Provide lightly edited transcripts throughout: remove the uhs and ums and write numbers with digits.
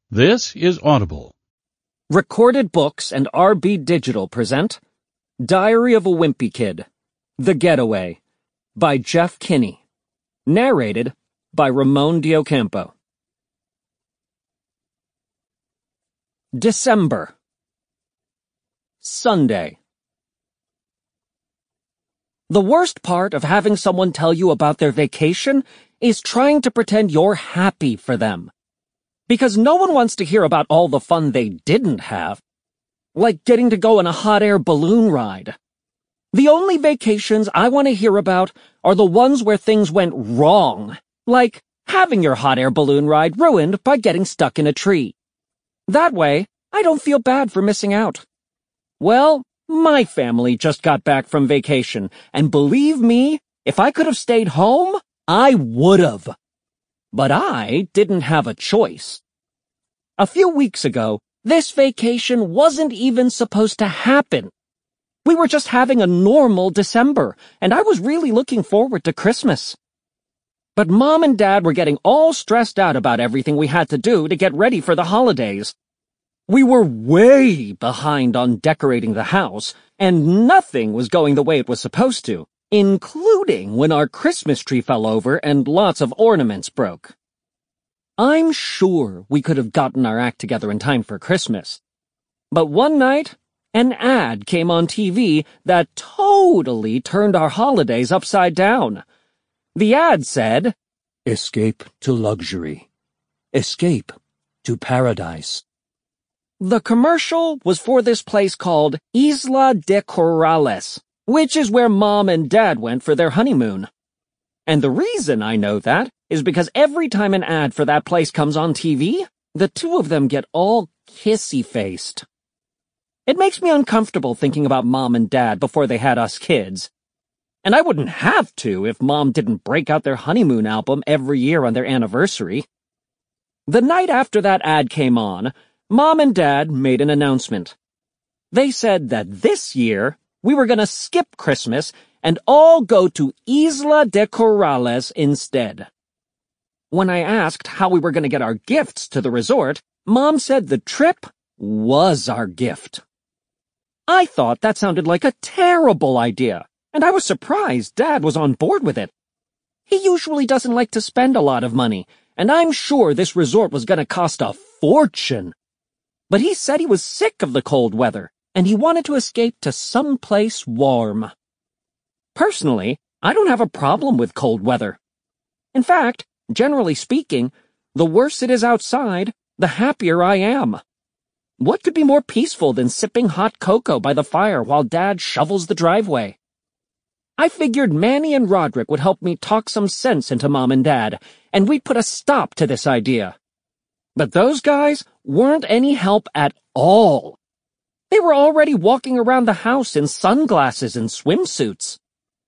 This is Audible. Recorded Books and RB Digital present Diary of a Wimpy Kid, The Getaway, by Jeff Kinney. Narrated by Ramon Diocampo. December. Sunday. The worst part of having someone tell you about their vacation is trying to pretend you're happy for them. Because no one wants to hear about all the fun they didn't have. Like getting to go on a hot air balloon ride. The only vacations I want to hear about are the ones where things went wrong. Like having your hot air balloon ride ruined by getting stuck in a tree. That way, I don't feel bad for missing out. Well, my family just got back from vacation, and believe me, if I could have stayed home, I would have. But I didn't have a choice. A few weeks ago, this vacation wasn't even supposed to happen. We were just having a normal December, and I was really looking forward to Christmas. But Mom and Dad were getting all stressed out about everything we had to do to get ready for the holidays. We were way behind on decorating the house, and nothing was going the way it was supposed to. Including when our Christmas tree fell over and lots of ornaments broke. I'm sure we could have gotten our act together in time for Christmas. But one night, an ad came on TV that totally turned our holidays upside down. The ad said, "Escape to luxury. Escape to paradise." The commercial was for this place called Isla de Corrales, which is where Mom and Dad went for their honeymoon. And the reason I know that is because every time an ad for that place comes on TV, the two of them get all kissy-faced. It makes me uncomfortable thinking about Mom and Dad before they had us kids. And I wouldn't have to if Mom didn't break out their honeymoon album every year on their anniversary. The night after that ad came on, Mom and Dad made an announcement. They said that this year, we were going to skip Christmas and all go to Isla de Corrales instead. When I asked how we were going to get our gifts to the resort, Mom said the trip was our gift. I thought that sounded like a terrible idea, and I was surprised Dad was on board with it. He usually doesn't like to spend a lot of money, and I'm sure this resort was going to cost a fortune. But he said he was sick of the cold weather, and he wanted to escape to some place warm. Personally, I don't have a problem with cold weather. In fact, generally speaking, the worse it is outside, the happier I am. What could be more peaceful than sipping hot cocoa by the fire while Dad shovels the driveway? I figured Manny and Roderick would help me talk some sense into Mom and Dad, and we'd put a stop to this idea. But those guys weren't any help at all. They were already walking around the house in sunglasses and swimsuits.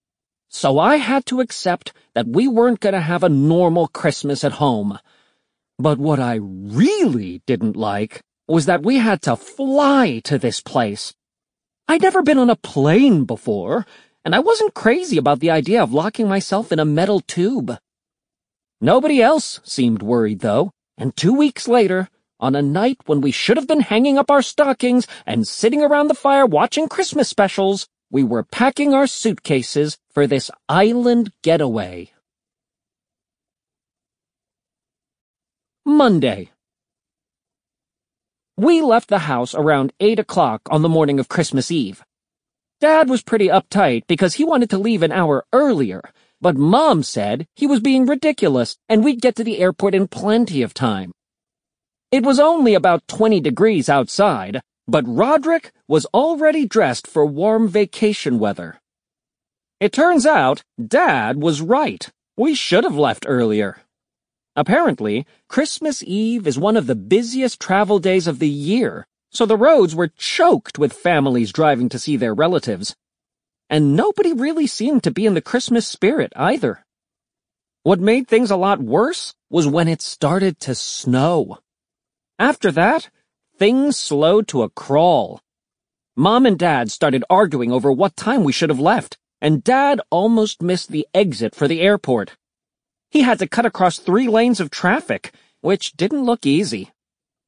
So I had to accept that we weren't going to have a normal Christmas at home. But what I really didn't like was that we had to fly to this place. I'd never been on a plane before, and I wasn't crazy about the idea of locking myself in a metal tube. Nobody else seemed worried, though, and 2 weeks later, on a night when we should have been hanging up our stockings and sitting around the fire watching Christmas specials, we were packing our suitcases for this island getaway. Monday. We left the house around 8 o'clock on the morning of Christmas Eve. Dad was pretty uptight because he wanted to leave an hour earlier, but Mom said he was being ridiculous and we'd get to the airport in plenty of time. It was only about 20 degrees outside, but Roderick was already dressed for warm vacation weather. It turns out Dad was right. We should have left earlier. Apparently, Christmas Eve is one of the busiest travel days of the year, so the roads were choked with families driving to see their relatives. And nobody really seemed to be in the Christmas spirit either. What made things a lot worse was when it started to snow. After that, things slowed to a crawl. Mom and Dad started arguing over what time we should have left, and Dad almost missed the exit for the airport. He had to cut across 3 lanes of traffic, which didn't look easy.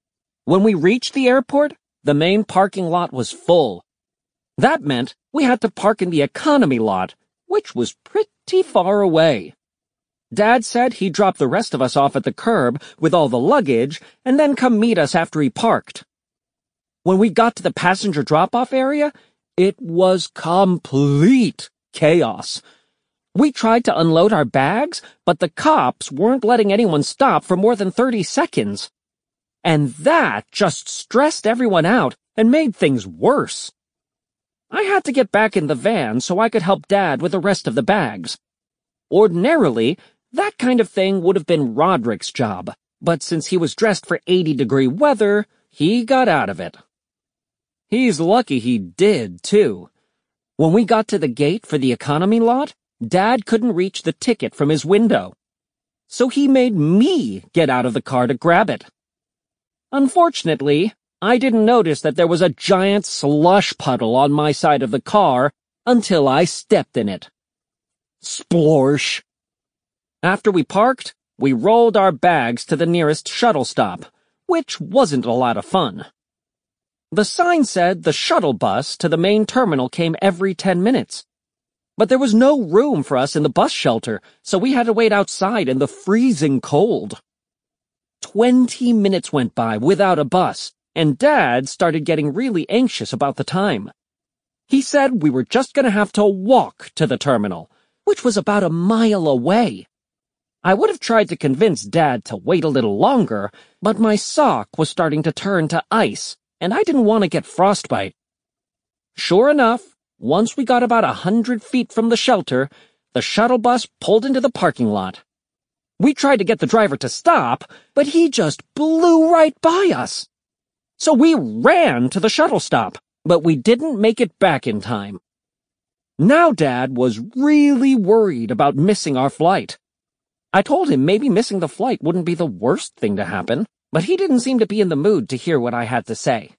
When we reached the airport, the main parking lot was full. That meant we had to park in the economy lot, which was pretty far away. Dad said he'd drop the rest of us off at the curb with all the luggage and then come meet us after he parked. When we got to the passenger drop-off area, it was complete chaos. We tried to unload our bags, but the cops weren't letting anyone stop for more than 30 seconds. And that just stressed everyone out and made things worse. I had to get back in the van so I could help Dad with the rest of the bags. Ordinarily, that kind of thing would have been Roderick's job, but since he was dressed for 80-degree weather, he got out of it. He's lucky he did, too. When we got to the gate for the economy lot, Dad couldn't reach the ticket from his window. So he made me get out of the car to grab it. Unfortunately, I didn't notice that there was a giant slush puddle on my side of the car until I stepped in it. Splorsh! After we parked, we rolled our bags to the nearest shuttle stop, which wasn't a lot of fun. The sign said the shuttle bus to the main terminal came every 10 minutes. But there was no room for us in the bus shelter, so we had to wait outside in the freezing cold. 20 minutes went by without a bus, and Dad started getting really anxious about the time. He said we were just going to have to walk to the terminal, which was about a mile away. I would have tried to convince Dad to wait a little longer, but my sock was starting to turn to ice, and I didn't want to get frostbite. Sure enough, once we got about 100 feet from the shelter, the shuttle bus pulled into the parking lot. We tried to get the driver to stop, but he just blew right by us. So we ran to the shuttle stop, but we didn't make it back in time. Now Dad was really worried about missing our flight. I told him maybe missing the flight wouldn't be the worst thing to happen, but he didn't seem to be in the mood to hear what I had to say.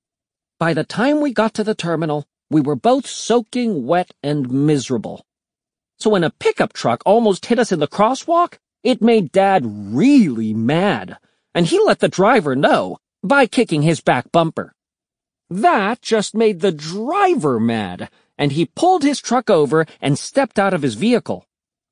By the time we got to the terminal, we were both soaking wet and miserable. So when a pickup truck almost hit us in the crosswalk, it made Dad really mad, and he let the driver know by kicking his back bumper. That just made the driver mad, and he pulled his truck over and stepped out of his vehicle.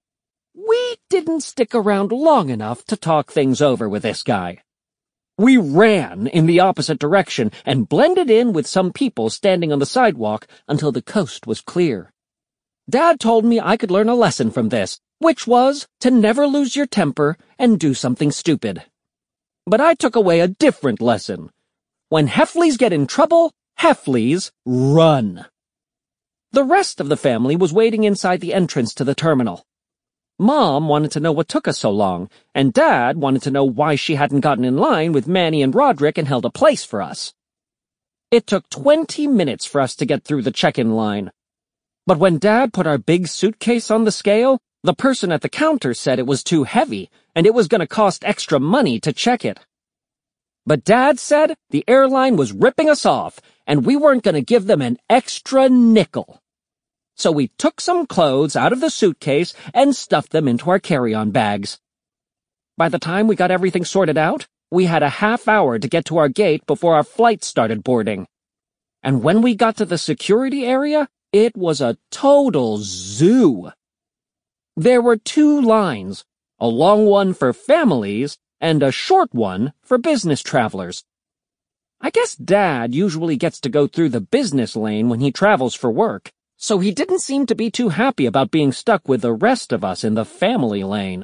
We didn't stick around long enough to talk things over with this guy. We ran in the opposite direction and blended in with some people standing on the sidewalk until the coast was clear. Dad told me I could learn a lesson from this, which was to never lose your temper and do something stupid. But I took away a different lesson. When Heffleys get in trouble, Heffleys run. The rest of the family was waiting inside the entrance to the terminal. Mom wanted to know what took us so long, and Dad wanted to know why she hadn't gotten in line with Manny and Roderick and held a place for us. It took 20 minutes for us to get through the check-in line. But when Dad put our big suitcase on the scale, the person at the counter said it was too heavy, and it was going to cost extra money to check it. But Dad said the airline was ripping us off, and we weren't going to give them an extra nickel. So we took some clothes out of the suitcase and stuffed them into our carry-on bags. By the time we got everything sorted out, we had a half hour to get to our gate before our flight started boarding. And when we got to the security area, it was a total zoo. There were 2 lines, a long one for families and a short one for business travelers. I guess Dad usually gets to go through the business lane when he travels for work, so he didn't seem to be too happy about being stuck with the rest of us in the family lane.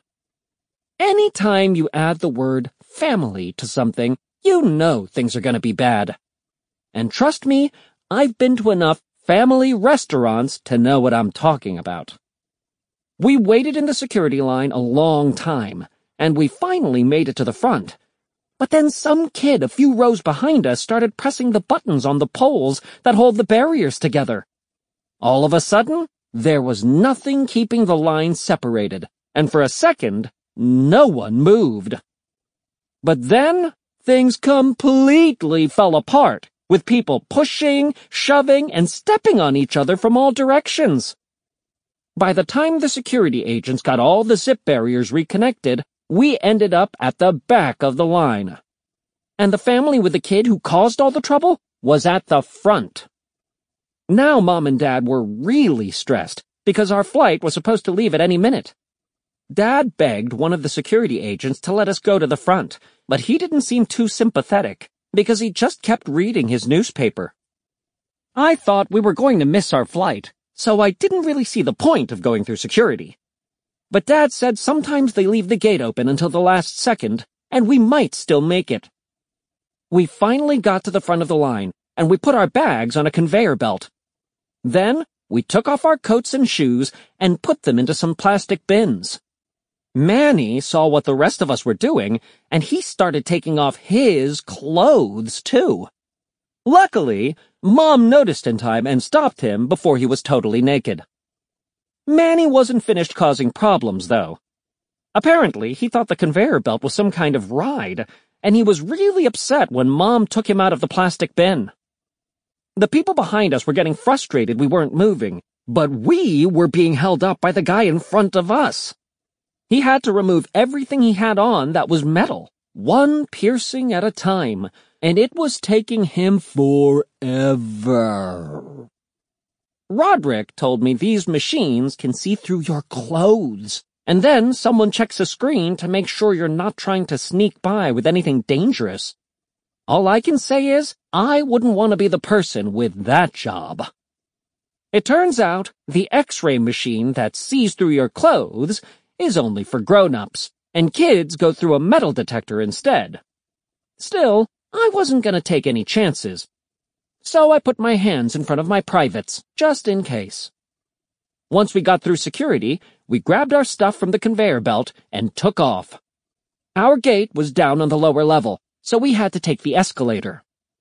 Anytime you add the word family to something, you know things are going to be bad. And trust me, I've been to enough family restaurants to know what I'm talking about. We waited in the security line a long time, and we finally made it to the front. But then some kid a few rows behind us started pressing the buttons on the poles that hold the barriers together. All of a sudden, there was nothing keeping the line separated, and for a second, no one moved. But then, things completely fell apart, with people pushing, shoving, and stepping on each other from all directions. By the time the security agents got all the zip barriers reconnected, we ended up at the back of the line. and the family with the kid who caused all the trouble was at the front. Now Mom and Dad were really stressed because our flight was supposed to leave at any minute. Dad begged one of the security agents to let us go to the front, but he didn't seem too sympathetic because he just kept reading his newspaper. I thought we were going to miss our flight, so I didn't really see the point of going through security. But Dad said sometimes they leave the gate open until the last second, and we might still make it. We finally got to the front of the line, and we put our bags on a conveyor belt. Then, we took off our coats and shoes and put them into some plastic bins. Manny saw what the rest of us were doing, and he started taking off his clothes, too. Luckily, Mom noticed in time and stopped him before he was totally naked. Manny wasn't finished causing problems, though. Apparently, he thought the conveyor belt was some kind of ride, and he was really upset when Mom took him out of the plastic bin. The people behind us were getting frustrated we weren't moving, but we were being held up by the guy in front of us. He had to remove everything he had on that was metal, one piercing at a time, and it was taking him forever. Roderick told me these machines can see through your clothes, and then someone checks a screen to make sure you're not trying to sneak by with anything dangerous. All I can say is, I wouldn't want to be the person with that job. It turns out, the X-ray machine that sees through your clothes is only for grown-ups, and kids go through a metal detector instead. Still, I wasn't going to take any chances, so I put my hands in front of my privates, just in case. Once we got through security, we grabbed our stuff from the conveyor belt and took off. Our gate was down on the lower level, so we had to take the escalator.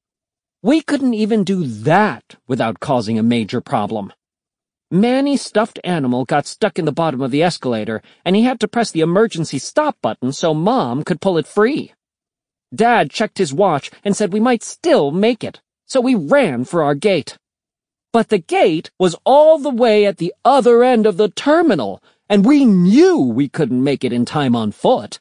We couldn't even do that without causing a major problem. Manny's stuffed animal got stuck in the bottom of the escalator, and he had to press the emergency stop button so Mom could pull it free. Dad checked his watch and said we might still make it, so we ran for our gate. But the gate was all the way at the other end of the terminal, and we knew we couldn't make it in time on foot.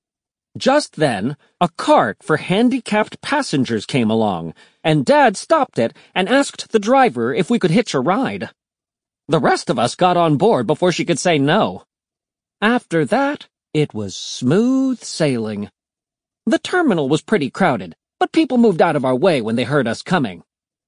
Just then, a cart for handicapped passengers came along, and Dad stopped it and asked the driver if we could hitch a ride. The rest of us got on board before she could say no. After that, it was smooth sailing. The terminal was pretty crowded, but people moved out of our way when they heard us coming.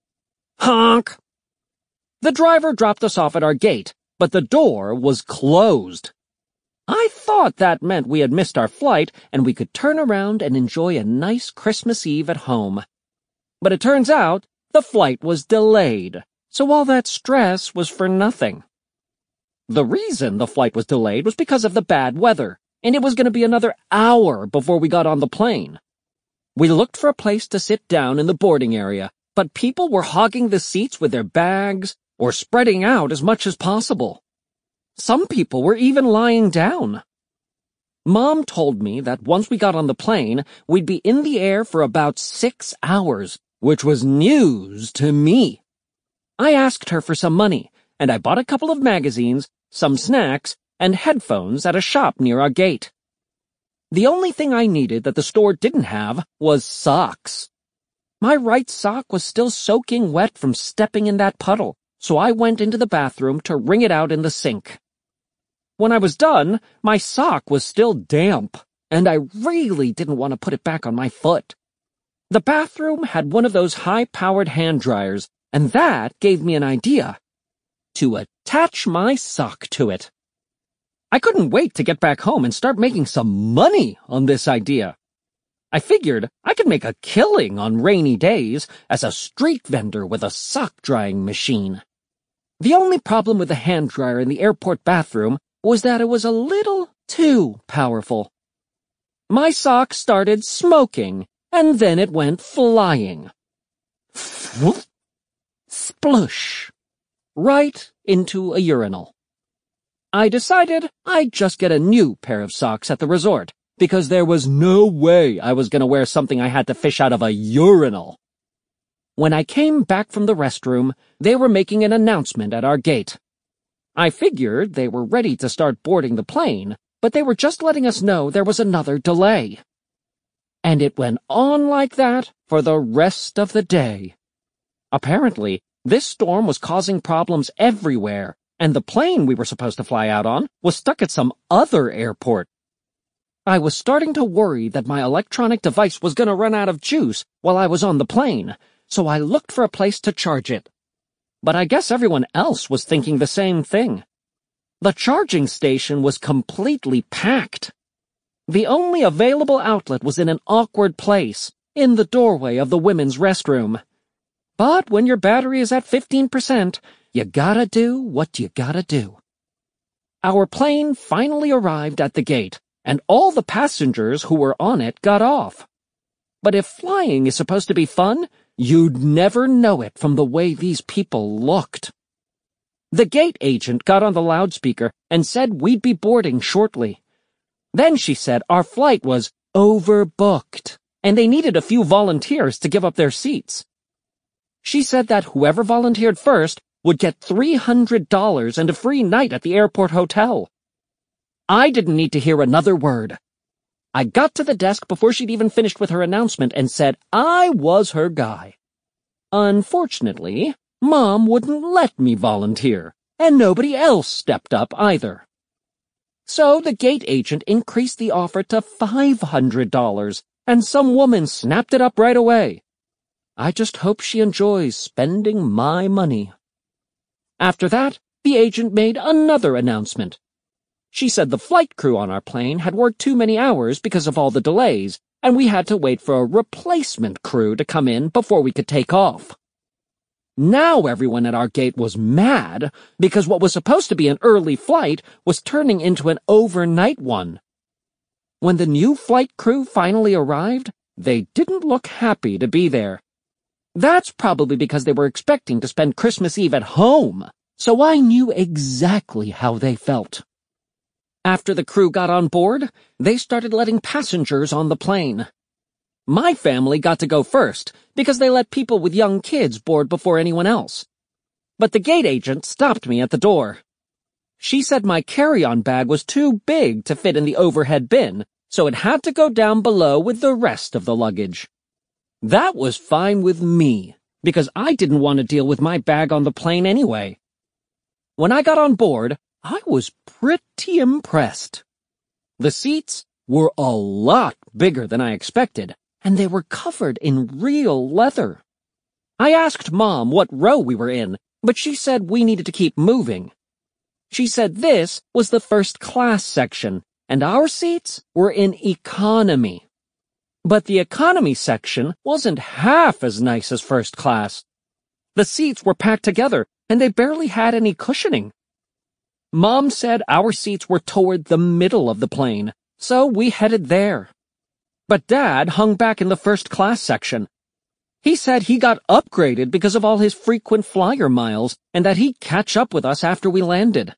Honk! The driver dropped us off at our gate, but the door was closed. I thought that meant we had missed our flight and we could turn around and enjoy a nice Christmas Eve at home. But it turns out the flight was delayed, so all that stress was for nothing. The reason the flight was delayed was because of the bad weather, and it was going to be another hour before we got on the plane. We looked for a place to sit down in the boarding area, but people were hogging the seats with their bags or spreading out as much as possible. Some people were even lying down. Mom told me that once we got on the plane, we'd be in the air for about 6 hours, which was news to me. I asked her for some money, and I bought a couple of magazines, some snacks, and headphones at a shop near our gate. The only thing I needed that the store didn't have was socks. My right sock was still soaking wet from stepping in that puddle, so I went into the bathroom to wring it out in the sink. When I was done, my sock was still damp, and I really didn't want to put it back on my foot. The bathroom had one of those high-powered hand dryers, and that gave me an idea: to attach my sock to it. I couldn't wait to get back home and start making some money on this idea. I figured I could make a killing on rainy days as a street vendor with a sock-drying machine. The only problem with the hand dryer in the airport bathroom was that it was a little too powerful. My sock started smoking, and then it went flying. Splush! Right into a urinal. I decided I'd just get a new pair of socks at the resort, because there was no way I was going to wear something I had to fish out of a urinal. When I came back from the restroom, they were making an announcement at our gate. I figured they were ready to start boarding the plane, but they were just letting us know there was another delay. And it went on like that for the rest of the day. Apparently, this storm was causing problems everywhere, and the plane we were supposed to fly out on was stuck at some other airport. I was starting to worry that my electronic device was going to run out of juice while I was on the plane, so I looked for a place to charge it. But I guess everyone else was thinking the same thing. The charging station was completely packed. The only available outlet was in an awkward place, in the doorway of the women's restroom. But when your battery is at 15%, you gotta do what you gotta do. Our plane finally arrived at the gate, and all the passengers who were on it got off. But if flying is supposed to be fun, you'd never know it from the way these people looked. The gate agent got on the loudspeaker and said we'd be boarding shortly. Then she said our flight was overbooked, and they needed a few volunteers to give up their seats. She said that whoever volunteered first would get $300 and a free night at the airport hotel. I didn't need to hear another word. I got to the desk before she'd even finished with her announcement and said I was her guy. Unfortunately, Mom wouldn't let me volunteer, and nobody else stepped up either. So the gate agent increased the offer to $500, and some woman snapped it up right away. I just hope she enjoys spending my money. After that, the agent made another announcement. She said the flight crew on our plane had worked too many hours because of all the delays, and we had to wait for a replacement crew to come in before we could take off. Now everyone at our gate was mad because what was supposed to be an early flight was turning into an overnight one. When the new flight crew finally arrived, they didn't look happy to be there. That's probably because they were expecting to spend Christmas Eve at home, so I knew exactly how they felt. After the crew got on board, they started letting passengers on the plane. My family got to go first because they let people with young kids board before anyone else. But the gate agent stopped me at the door. She said my carry-on bag was too big to fit in the overhead bin, so it had to go down below with the rest of the luggage. That was fine with me, because I didn't want to deal with my bag on the plane anyway. When I got on board, I was pretty impressed. The seats were a lot bigger than I expected, and they were covered in real leather. I asked Mom what row we were in, but she said we needed to keep moving. She said this was the first class section, and our seats were in economy. But the economy section wasn't half as nice as first class. The seats were packed together, and they barely had any cushioning. Mom said our seats were toward the middle of the plane, so we headed there. But Dad hung back in the first class section. He said he got upgraded because of all his frequent flyer miles and that he'd catch up with us after we landed.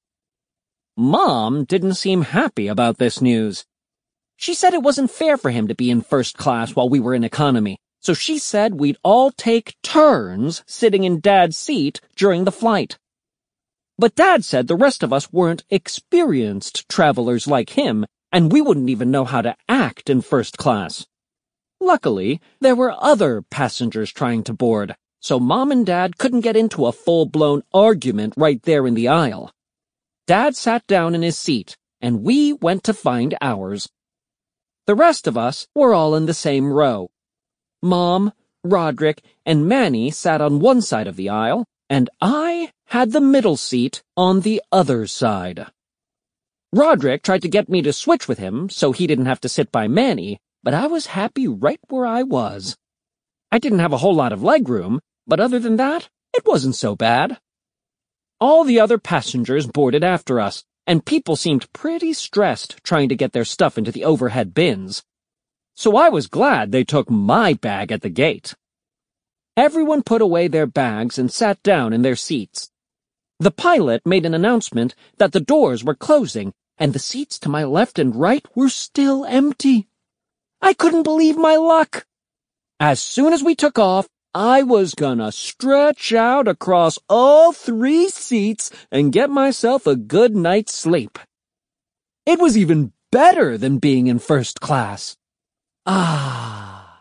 Mom didn't seem happy about this news. She said it wasn't fair for him to be in first class while we were in economy, so she said we'd all take turns sitting in Dad's seat during the flight. But Dad said the rest of us weren't experienced travelers like him, and we wouldn't even know how to act in first class. Luckily, there were other passengers trying to board, so Mom and Dad couldn't get into a full-blown argument right there in the aisle. Dad sat down in his seat, and we went to find ours. The rest of us were all in the same row. Mom, Roderick, and Manny sat on one side of the aisle, and I had the middle seat on the other side. Roderick tried to get me to switch with him so he didn't have to sit by Manny, but I was happy right where I was. I didn't have a whole lot of legroom, but other than that, it wasn't so bad. All the other passengers boarded after us, and people seemed pretty stressed trying to get their stuff into the overhead bins. So I was glad they took my bag at the gate. Everyone put away their bags and sat down in their seats. The pilot made an announcement that the doors were closing, and the seats to my left and right were still empty. I couldn't believe my luck. As soon as we took off, I was gonna stretch out across all 3 seats and get myself a good night's sleep. It was even better than being in first class. Ah.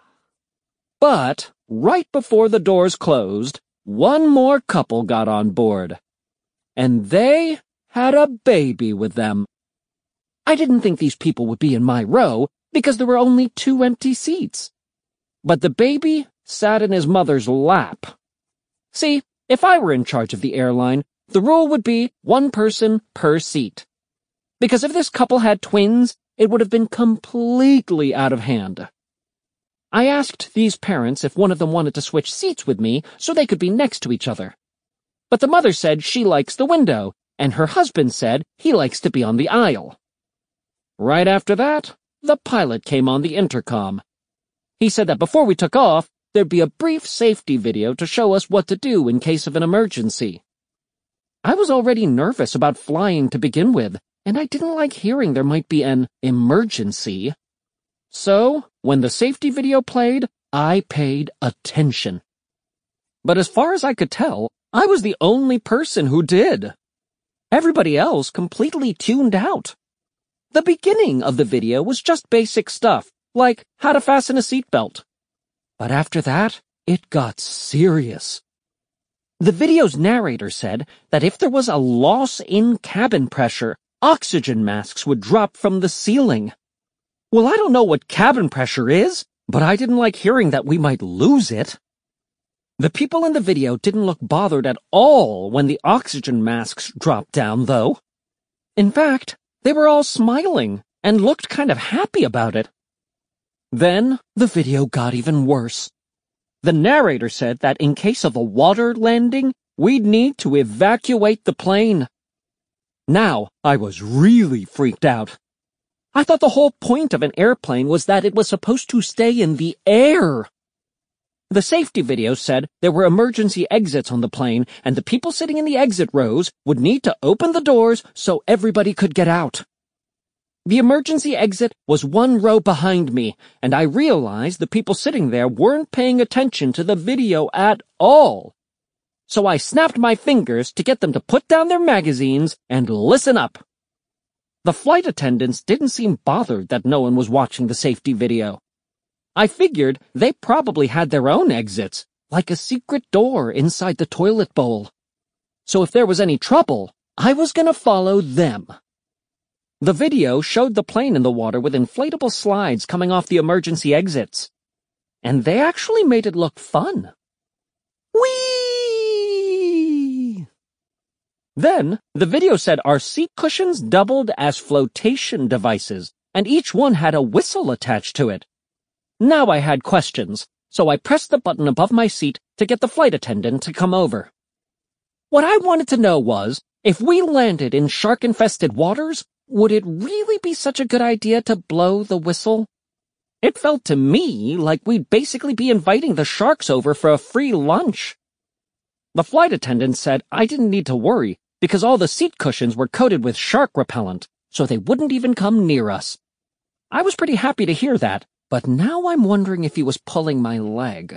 But right before the doors closed, one more couple got on board. And they had a baby with them. I didn't think these people would be in my row because there were only 2 empty seats. But the baby sat in his mother's lap. See, if I were in charge of the airline, the rule would be 1 person per seat. Because if this couple had twins, it would have been completely out of hand. I asked these parents if one of them wanted to switch seats with me so they could be next to each other. But the mother said she likes the window, and her husband said he likes to be on the aisle. Right after that, the pilot came on the intercom. He said that before we took off, there'd be a brief safety video to show us what to do in case of an emergency. I was already nervous about flying to begin with, and I didn't like hearing there might be an emergency. So, when the safety video played, I paid attention. But as far as I could tell, I was the only person who did. Everybody else completely tuned out. The beginning of the video was just basic stuff, like how to fasten a seatbelt. But after that, it got serious. The video's narrator said that if there was a loss in cabin pressure, oxygen masks would drop from the ceiling. Well, I don't know what cabin pressure is, but I didn't like hearing that we might lose it. The people in the video didn't look bothered at all when the oxygen masks dropped down, though. In fact, they were all smiling and looked kind of happy about it. Then, the video got even worse. The narrator said that in case of a water landing, we'd need to evacuate the plane. Now, I was really freaked out. I thought the whole point of an airplane was that it was supposed to stay in the air. The safety video said there were emergency exits on the plane, and the people sitting in the exit rows would need to open the doors so everybody could get out. The emergency exit was 1 row behind me, and I realized the people sitting there weren't paying attention to the video at all. So I snapped my fingers to get them to put down their magazines and listen up. The flight attendants didn't seem bothered that no one was watching the safety video. I figured they probably had their own exits, like a secret door inside the toilet bowl. So if there was any trouble, I was gonna follow them. The video showed the plane in the water with inflatable slides coming off the emergency exits. And they actually made it look fun. Whee! Then, the video said our seat cushions doubled as flotation devices, and each one had a whistle attached to it. Now I had questions, so I pressed the button above my seat to get the flight attendant to come over. What I wanted to know was, if we landed in shark-infested waters, would it really be such a good idea to blow the whistle? It felt to me like we'd basically be inviting the sharks over for a free lunch. The flight attendant said I didn't need to worry because all the seat cushions were coated with shark repellent, so they wouldn't even come near us. I was pretty happy to hear that, but now I'm wondering if he was pulling my leg.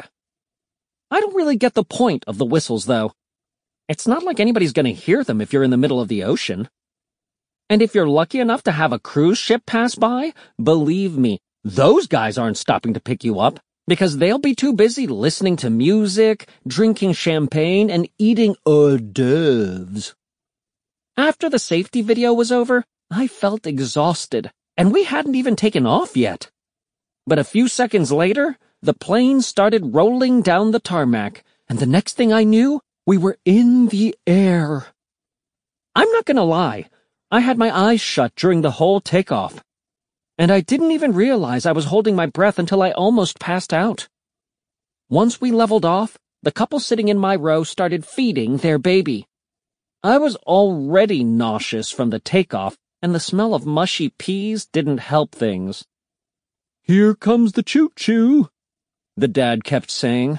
I don't really get the point of the whistles, though. It's not like anybody's gonna hear them if you're in the middle of the ocean. And if you're lucky enough to have a cruise ship pass by, believe me, those guys aren't stopping to pick you up, because they'll be too busy listening to music, drinking champagne, and eating hors d'oeuvres. After the safety video was over, I felt exhausted, and we hadn't even taken off yet. But a few seconds later, the plane started rolling down the tarmac, and the next thing I knew, we were in the air. I'm not gonna lie, I had my eyes shut during the whole takeoff. And I didn't even realize I was holding my breath until I almost passed out. Once we leveled off, the couple sitting in my row started feeding their baby. I was already nauseous from the takeoff, and the smell of mushy peas didn't help things. "Here comes the choo-choo," the dad kept saying.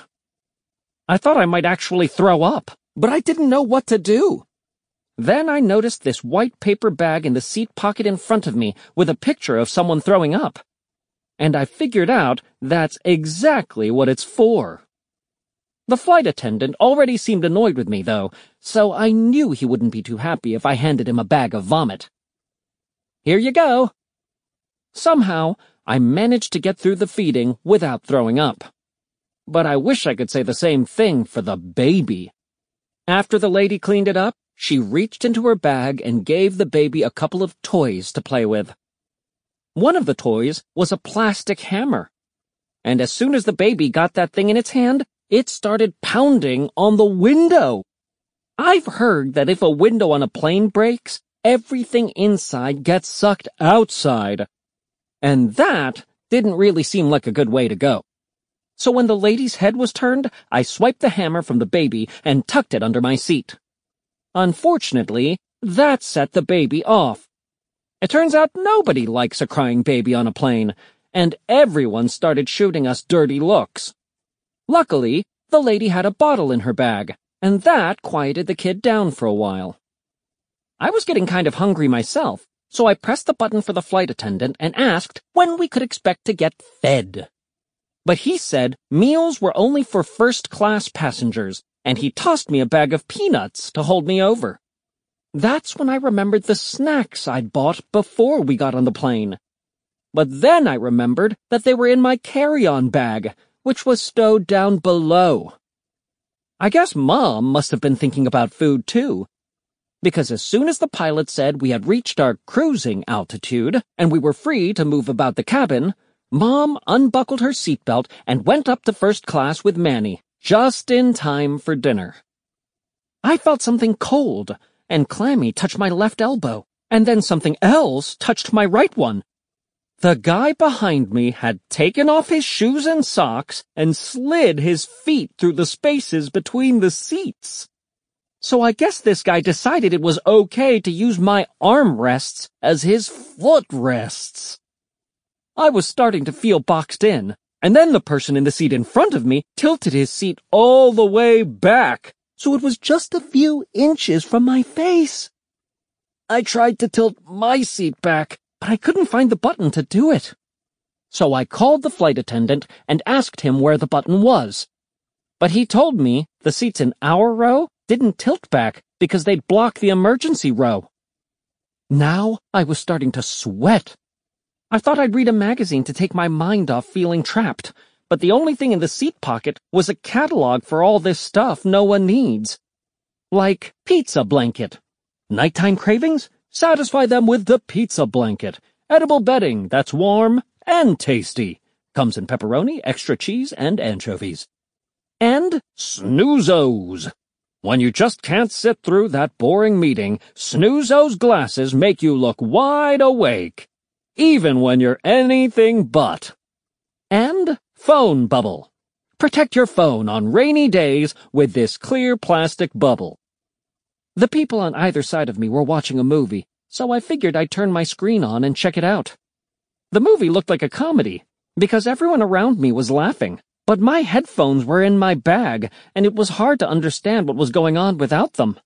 I thought I might actually throw up, but I didn't know what to do. Then I noticed this white paper bag in the seat pocket in front of me with a picture of someone throwing up. And I figured out that's exactly what it's for. The flight attendant already seemed annoyed with me, though, so I knew he wouldn't be too happy if I handed him a bag of vomit. "Here you go." Somehow, I managed to get through the feeding without throwing up. But I wish I could say the same thing for the baby. After the lady cleaned it up, she reached into her bag and gave the baby a couple of toys to play with. One of the toys was a plastic hammer. And as soon as the baby got that thing in its hand, it started pounding on the window. I've heard that if a window on a plane breaks, everything inside gets sucked outside. And that didn't really seem like a good way to go. So when the lady's head was turned, I swiped the hammer from the baby and tucked it under my seat. Unfortunately, that set the baby off. It turns out nobody likes a crying baby on a plane, and everyone started shooting us dirty looks. Luckily, the lady had a bottle in her bag, and that quieted the kid down for a while. I was getting kind of hungry myself, so I pressed the button for the flight attendant and asked when we could expect to get fed. But he said meals were only for first-class passengers, and he tossed me a bag of peanuts to hold me over. That's when I remembered the snacks I'd bought before we got on the plane. But then I remembered that they were in my carry-on bag, which was stowed down below. I guess Mom must have been thinking about food too, because as soon as the pilot said we had reached our cruising altitude and we were free to move about the cabin, Mom unbuckled her seatbelt and went up to first class with Manny, just in time for dinner. I felt something cold and clammy touch my left elbow, and then something else touched my right one. The guy behind me had taken off his shoes and socks and slid his feet through the spaces between the seats. So I guess this guy decided it was okay to use my armrests as his footrests. I was starting to feel boxed in, and then the person in the seat in front of me tilted his seat all the way back, so it was just a few inches from my face. I tried to tilt my seat back, but I couldn't find the button to do it. So I called the flight attendant and asked him where the button was. But he told me the seats in our row didn't tilt back because they'd block the emergency row. Now I was starting to sweat. I thought I'd read a magazine to take my mind off feeling trapped, but the only thing in the seat pocket was a catalog for all this stuff no one needs. Like pizza blanket. Nighttime cravings? Satisfy them with the pizza blanket. Edible bedding that's warm and tasty. Comes in pepperoni, extra cheese, and anchovies. And Snoozos. When you just can't sit through that boring meeting, Snoozos glasses make you look wide awake, even when you're anything but. And Phone Bubble. Protect your phone on rainy days with this clear plastic bubble. The people on either side of me were watching a movie, so I figured I'd turn my screen on and check it out. The movie looked like a comedy, because everyone around me was laughing, but my headphones were in my bag, and it was hard to understand what was going on without them.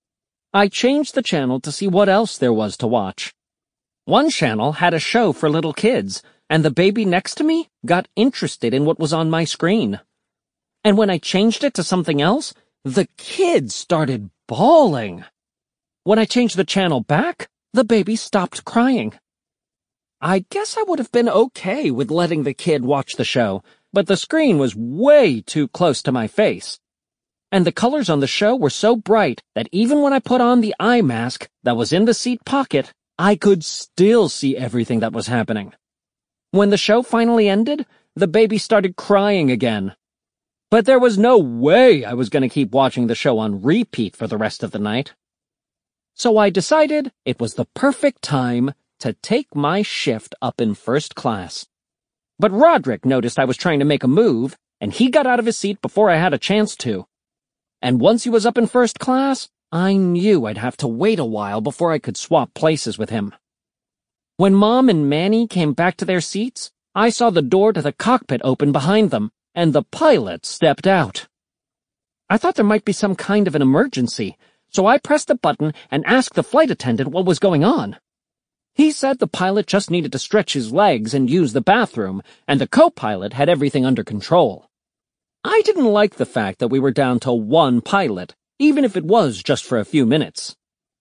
I changed the channel to see what else there was to watch. One channel had a show for little kids, and the baby next to me got interested in what was on my screen. And when I changed it to something else, the kids started bawling. When I changed the channel back, the baby stopped crying. I guess I would have been okay with letting the kid watch the show, but the screen was way too close to my face. And the colors on the show were so bright that even when I put on the eye mask that was in the seat pocket, I could still see everything that was happening. When the show finally ended, the baby started crying again. But there was no way I was going to keep watching the show on repeat for the rest of the night. So I decided it was the perfect time to take my shift up in first class. But Roderick noticed I was trying to make a move, and he got out of his seat before I had a chance to. And once he was up in first class, I knew I'd have to wait a while before I could swap places with him. When Mom and Manny came back to their seats, I saw the door to the cockpit open behind them, and the pilot stepped out. I thought there might be some kind of an emergency, so I pressed the button and asked the flight attendant what was going on. He said the pilot just needed to stretch his legs and use the bathroom, and the co-pilot had everything under control. I didn't like the fact that we were down to one pilot, even if it was just for a few minutes.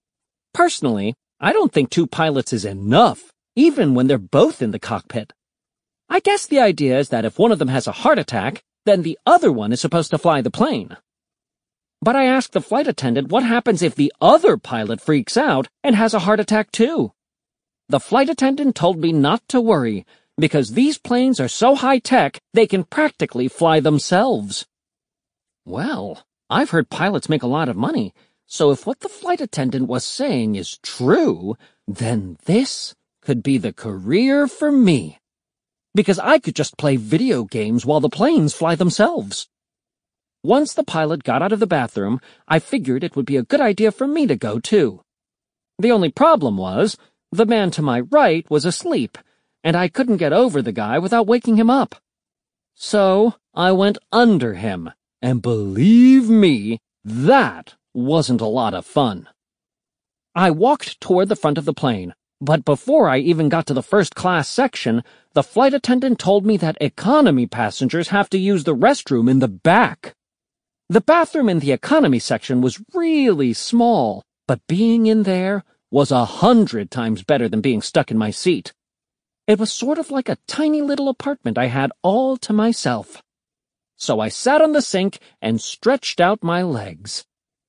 Personally, I don't think two pilots is enough, even when they're both in the cockpit. I guess the idea is that if one of them has a heart attack, then the other one is supposed to fly the plane. But I asked the flight attendant what happens if the other pilot freaks out and has a heart attack too. The flight attendant told me not to worry, because these planes are so high-tech they can practically fly themselves. Well, I've heard pilots make a lot of money, so if what the flight attendant was saying is true, then this could be the career for me. Because I could just play video games while the planes fly themselves. Once the pilot got out of the bathroom, I figured it would be a good idea for me to go too. The only problem was, the man to my right was asleep, and I couldn't get over the guy without waking him up. So I went under him, and believe me, that wasn't a lot of fun. I walked toward the front of the plane, but before I even got to the first-class section, the flight attendant told me that economy passengers have to use the restroom in the back. The bathroom in the economy section was really small, but being in there was 100 times better than being stuck in my seat. It was sort of like a tiny little apartment I had all to myself. So I sat on the sink and stretched out my legs.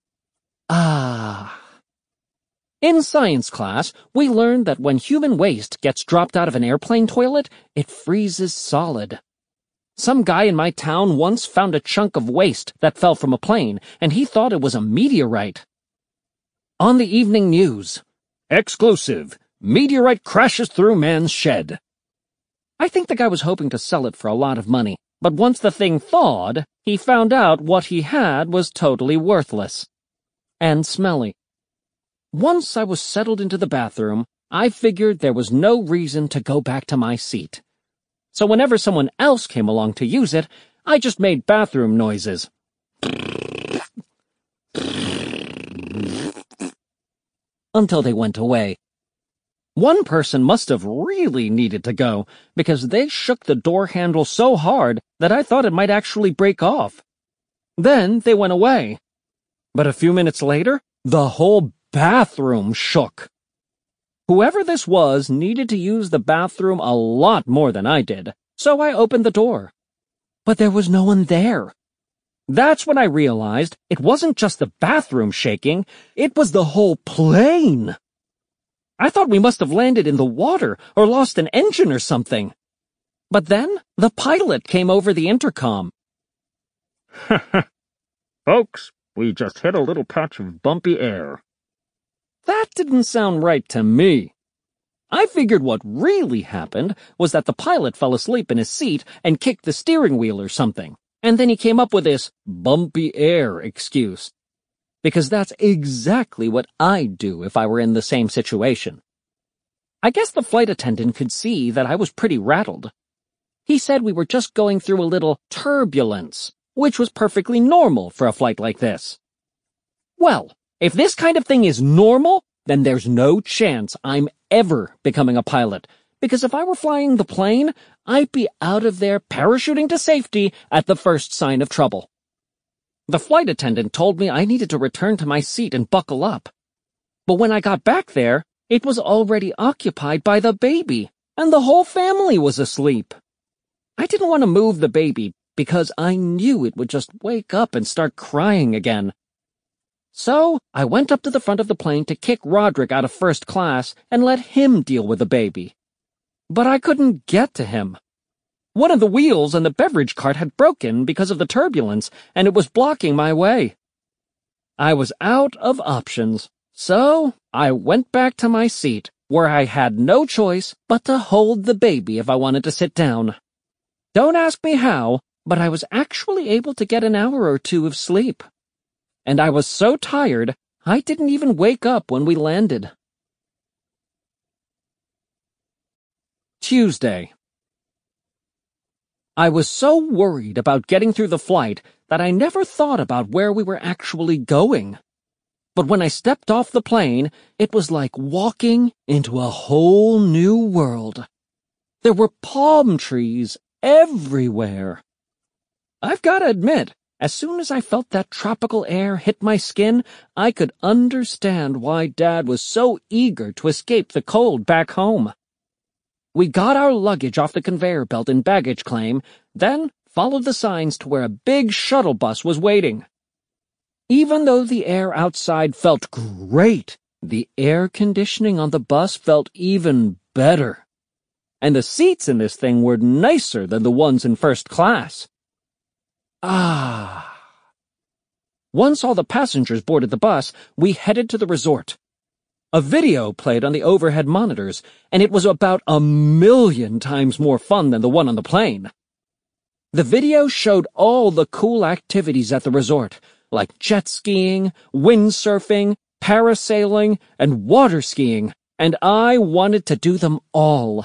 Ah. In science class, we learned that when human waste gets dropped out of an airplane toilet, it freezes solid. Some guy in my town once found a chunk of waste that fell from a plane, and he thought it was a meteorite. On the evening news, exclusive, meteorite crashes through man's shed. I think the guy was hoping to sell it for a lot of money, but once the thing thawed, he found out what he had was totally worthless. And smelly. Once I was settled into the bathroom, I figured there was no reason to go back to my seat. So whenever someone else came along to use it, I just made bathroom noises. Until they went away. One person must have really needed to go, because they shook the door handle so hard that I thought it might actually break off. Then they went away. But a few minutes later, the whole bathroom shook. Whoever this was needed to use the bathroom a lot more than I did, so I opened the door. But there was no one there. That's when I realized it wasn't just the bathroom shaking, it was the whole plane. I thought we must have landed in the water or lost an engine or something. But then the pilot came over the intercom. Folks, we just hit a little patch of bumpy air. That didn't sound right to me. I figured what really happened was that the pilot fell asleep in his seat and kicked the steering wheel or something, and then he came up with this bumpy air excuse. Because that's exactly what I'd do if I were in the same situation. I guess the flight attendant could see that I was pretty rattled. He said we were just going through a little turbulence, which was perfectly normal for a flight like this. Well, if this kind of thing is normal, then there's no chance I'm ever becoming a pilot, because if I were flying the plane, I'd be out of there parachuting to safety at the first sign of trouble. The flight attendant told me I needed to return to my seat and buckle up. But when I got back there, it was already occupied by the baby, and the whole family was asleep. I didn't want to move the baby because I knew it would just wake up and start crying again. So I went up to the front of the plane to kick Roderick out of first class and let him deal with the baby. But I couldn't get to him. One of the wheels on the beverage cart had broken because of the turbulence, and it was blocking my way. I was out of options, so I went back to my seat, where I had no choice but to hold the baby if I wanted to sit down. Don't ask me how, but I was actually able to get an hour or two of sleep. And I was so tired, I didn't even wake up when we landed. Tuesday. I was so worried about getting through the flight that I never thought about where we were actually going. But when I stepped off the plane, it was like walking into a whole new world. There were palm trees everywhere. I've got to admit, as soon as I felt that tropical air hit my skin, I could understand why Dad was so eager to escape the cold back home. We got our luggage off the conveyor belt in baggage claim, then followed the signs to where a big shuttle bus was waiting. Even though the air outside felt great, the air conditioning on the bus felt even better. And the seats in this thing were nicer than the ones in first class. Once all the passengers boarded the bus, we headed to the resort. A video played on the overhead monitors, and it was about 1,000,000 times more fun than the one on the plane. The video showed all the cool activities at the resort, like jet skiing, windsurfing, parasailing, and water skiing, and I wanted to do them all.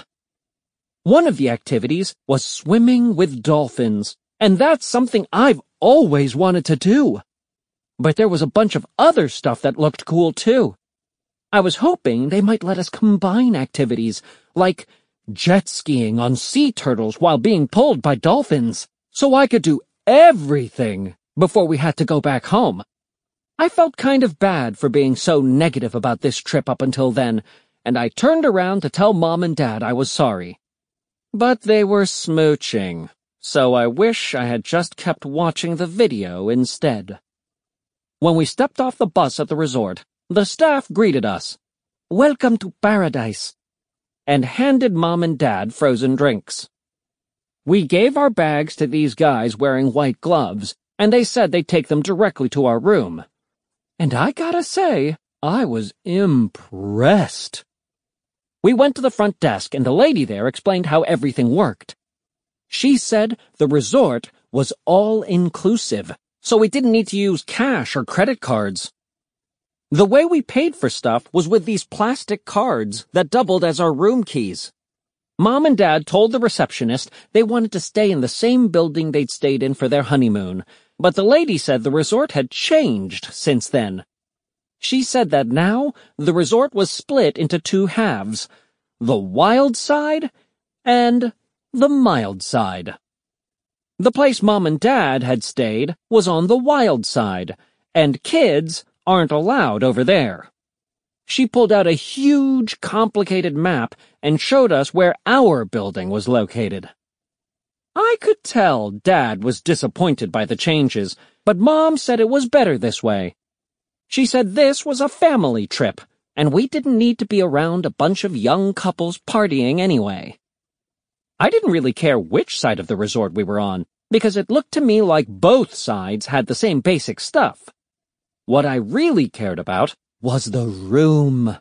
One of the activities was swimming with dolphins, and that's something I've always wanted to do. But there was a bunch of other stuff that looked cool, too. I was hoping they might let us combine activities, like jet skiing on sea turtles while being pulled by dolphins, so I could do everything before we had to go back home. I felt kind of bad for being so negative about this trip up until then, and I turned around to tell Mom and Dad I was sorry. But they were smooching, so I wish I had just kept watching the video instead. When we stepped off the bus at the resort, the staff greeted us, "Welcome to paradise," and handed Mom and Dad frozen drinks. We gave our bags to these guys wearing white gloves, and they said they'd take them directly to our room. And I gotta say, I was impressed. We went to the front desk, and the lady there explained how everything worked. She said the resort was all-inclusive, so we didn't need to use cash or credit cards. The way we paid for stuff was with these plastic cards that doubled as our room keys. Mom and Dad told the receptionist they wanted to stay in the same building they'd stayed in for their honeymoon, but the lady said the resort had changed since then. She said that now the resort was split into two halves, the wild side and the mild side. The place Mom and Dad had stayed was on the wild side, and kids aren't allowed over there. She pulled out a huge, complicated map and showed us where our building was located. I could tell Dad was disappointed by the changes, but Mom said it was better this way. She said this was a family trip, and we didn't need to be around a bunch of young couples partying anyway. I didn't really care which side of the resort we were on, because it looked to me like both sides had the same basic stuff. What I really cared about was the room.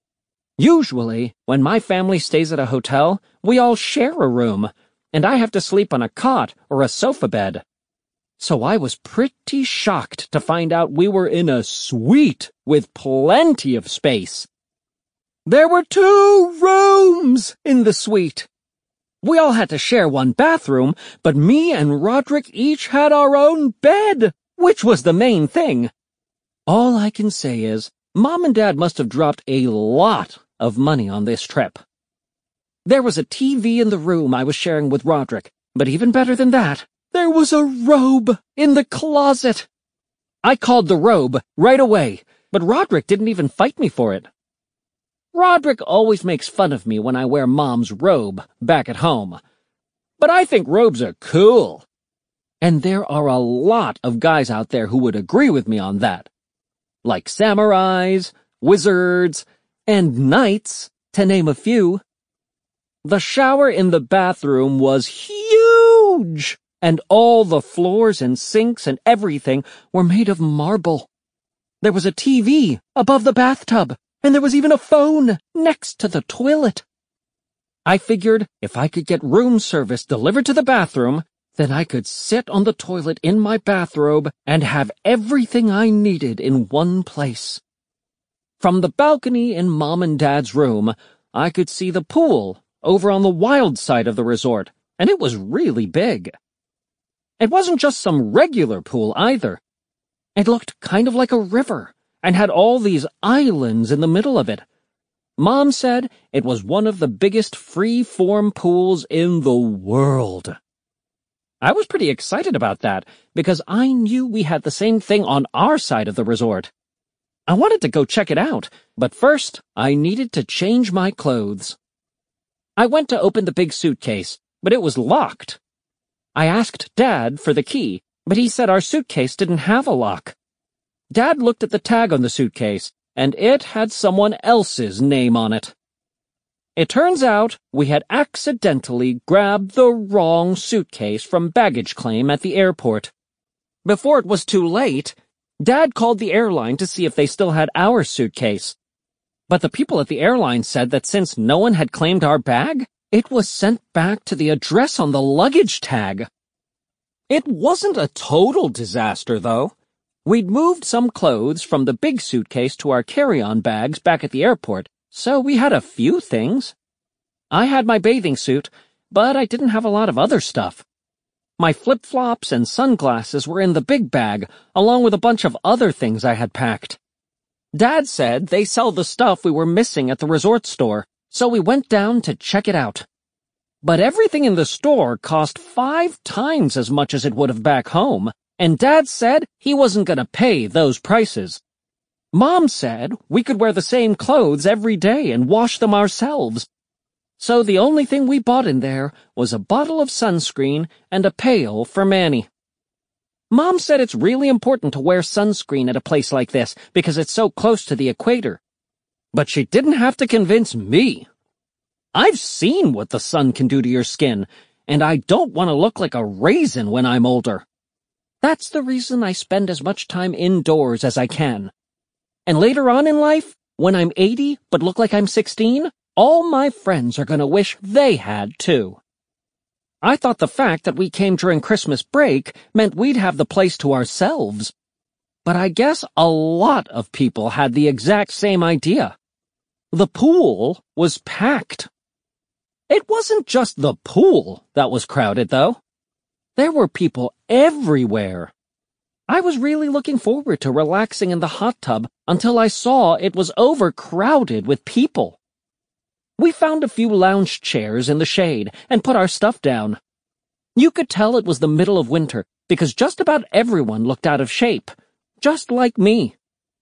Usually, when my family stays at a hotel, we all share a room, and I have to sleep on a cot or a sofa bed. So I was pretty shocked to find out we were in a suite with plenty of space. There were 2 rooms in the suite. We all had to share one bathroom, but me and Roderick each had our own bed, which was the main thing. All I can say is, Mom and Dad must have dropped a lot of money on this trip. There was a TV in the room I was sharing with Roderick, but even better than that, there was a robe in the closet. I called the robe right away, but Roderick didn't even fight me for it. Roderick always makes fun of me when I wear Mom's robe back at home. But I think robes are cool. And there are a lot of guys out there who would agree with me on that. Like samurais, wizards, and knights, to name a few. The shower in the bathroom was huge, and all the floors and sinks and everything were made of marble. There was a TV above the bathtub, and there was even a phone next to the toilet. I figured if I could get room service delivered to the bathroom, then I could sit on the toilet in my bathrobe and have everything I needed in one place. From the balcony in Mom and Dad's room, I could see the pool over on the wild side of the resort, and it was really big. It wasn't just some regular pool either. It looked kind of like a river and had all these islands in the middle of it. Mom said it was one of the biggest free-form pools in the world. I was pretty excited about that because I knew we had the same thing on our side of the resort. I wanted to go check it out, but first I needed to change my clothes. I went to open the big suitcase, but it was locked. I asked Dad for the key, but he said our suitcase didn't have a lock. Dad looked at the tag on the suitcase, and it had someone else's name on it. It turns out we had accidentally grabbed the wrong suitcase from baggage claim at the airport. Before it was too late, Dad called the airline to see if they still had our suitcase. But the people at the airline said that since no one had claimed our bag, it was sent back to the address on the luggage tag. It wasn't a total disaster, though. We'd moved some clothes from the big suitcase to our carry-on bags back at the airport, so we had a few things. I had my bathing suit, but I didn't have a lot of other stuff. My flip-flops and sunglasses were in the big bag, along with a bunch of other things I had packed. Dad said they sell the stuff we were missing at the resort store, so we went down to check it out. But everything in the store cost 5 times as much as it would have back home, and Dad said he wasn't going to pay those prices. Mom said we could wear the same clothes every day and wash them ourselves. So the only thing we bought in there was a bottle of sunscreen and a pail for Manny. Mom said it's really important to wear sunscreen at a place like this because it's so close to the equator. But she didn't have to convince me. I've seen what the sun can do to your skin, and I don't want to look like a raisin when I'm older. That's the reason I spend as much time indoors as I can. And later on in life, when I'm 80 but look like I'm 16, all my friends are going to wish they had too. I thought the fact that we came during Christmas break meant we'd have the place to ourselves. But I guess a lot of people had the exact same idea. The pool was packed. It wasn't just the pool that was crowded, though. There were people everywhere. I was really looking forward to relaxing in the hot tub until I saw it was overcrowded with people. We found a few lounge chairs in the shade and put our stuff down. You could tell it was the middle of winter because just about everyone looked out of shape, just like me.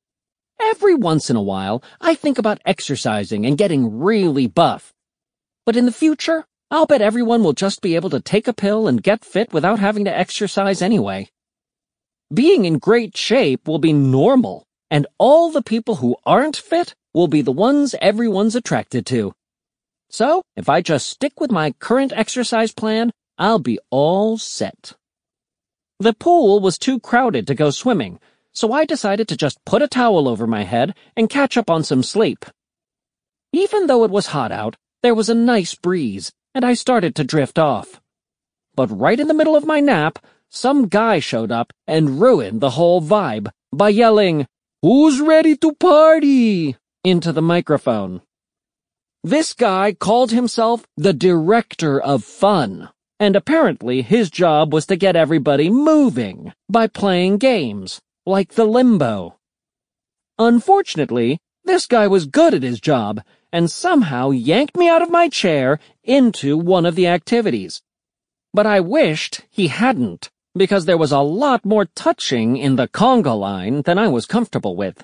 Every once in a while, I think about exercising and getting really buff. But in the future, I'll bet everyone will just be able to take a pill and get fit without having to exercise anyway. Being in great shape will be normal, and all the people who aren't fit will be the ones everyone's attracted to. So, if I just stick with my current exercise plan, I'll be all set. The pool was too crowded to go swimming, so I decided to just put a towel over my head and catch up on some sleep. Even though it was hot out, there was a nice breeze, and I started to drift off. But right in the middle of my nap, some guy showed up and ruined the whole vibe by yelling, "Who's ready to party?" into the microphone. This guy called himself the Director of Fun, and apparently his job was to get everybody moving by playing games, like the Limbo. Unfortunately, this guy was good at his job, and somehow yanked me out of my chair into one of the activities. But I wished he hadn't, because there was a lot more touching in the conga line than I was comfortable with.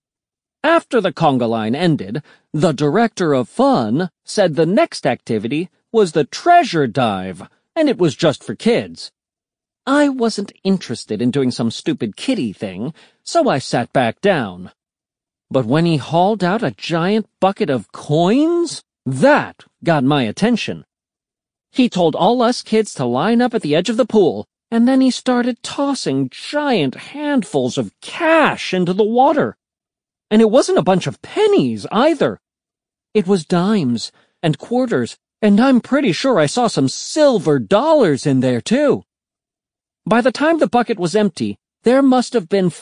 After the conga line ended, the Director of Fun said the next activity was the treasure dive, and it was just for kids. I wasn't interested in doing some stupid kiddie thing, so I sat back down. But when he hauled out a giant bucket of coins, that got my attention. He told all us kids to line up at the edge of the pool, and then he started tossing giant handfuls of cash into the water. And it wasn't a bunch of pennies, either. It was dimes and quarters, and I'm pretty sure I saw some silver dollars in there, too. By the time the bucket was empty, there must have been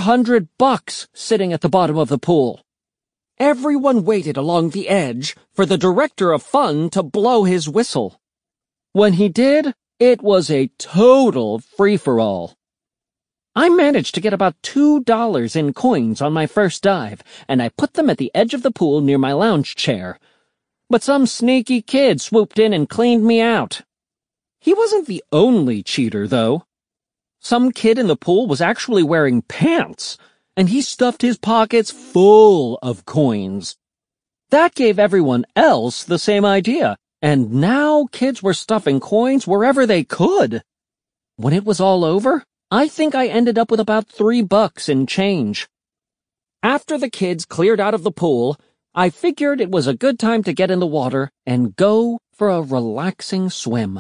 $400 sitting at the bottom of the pool. Everyone waited along the edge for the Director of Fun to blow his whistle. When he did, it was a total free-for-all. I managed to get about $2 in coins on my first dive, and I put them at the edge of the pool near my lounge chair. But some sneaky kid swooped in and cleaned me out. He wasn't the only cheater, though. Some kid in the pool was actually wearing pants, and he stuffed his pockets full of coins. That gave everyone else the same idea, And now kids were stuffing coins wherever they could. When it was all over, I think I ended up with about $3 in change. After the kids cleared out of the pool, I figured it was a good time to get in the water and go for a relaxing swim.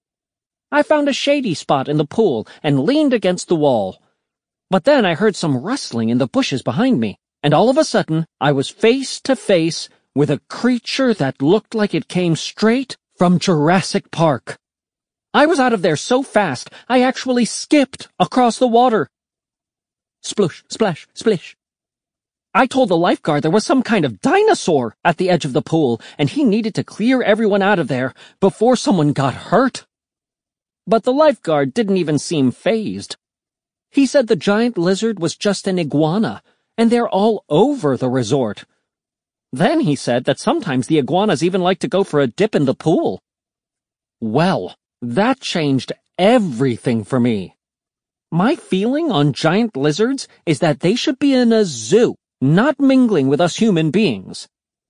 I found a shady spot in the pool and leaned against the wall. But then I heard some rustling in the bushes behind me, and all of a sudden I was face to face with a creature that looked like it came straight from Jurassic Park. I was out of there so fast, I actually skipped across the water. Sploosh, splash, splish. I told the lifeguard there was some kind of dinosaur at the edge of the pool, and he needed to clear everyone out of there before someone got hurt. But the lifeguard didn't even seem fazed. He said the giant lizard was just an iguana, and they're all over the resort. Then he said that sometimes the iguanas even like to go for a dip in the pool. Well, that changed everything for me. My feeling on giant lizards is that they should be in a zoo, not mingling with us human beings.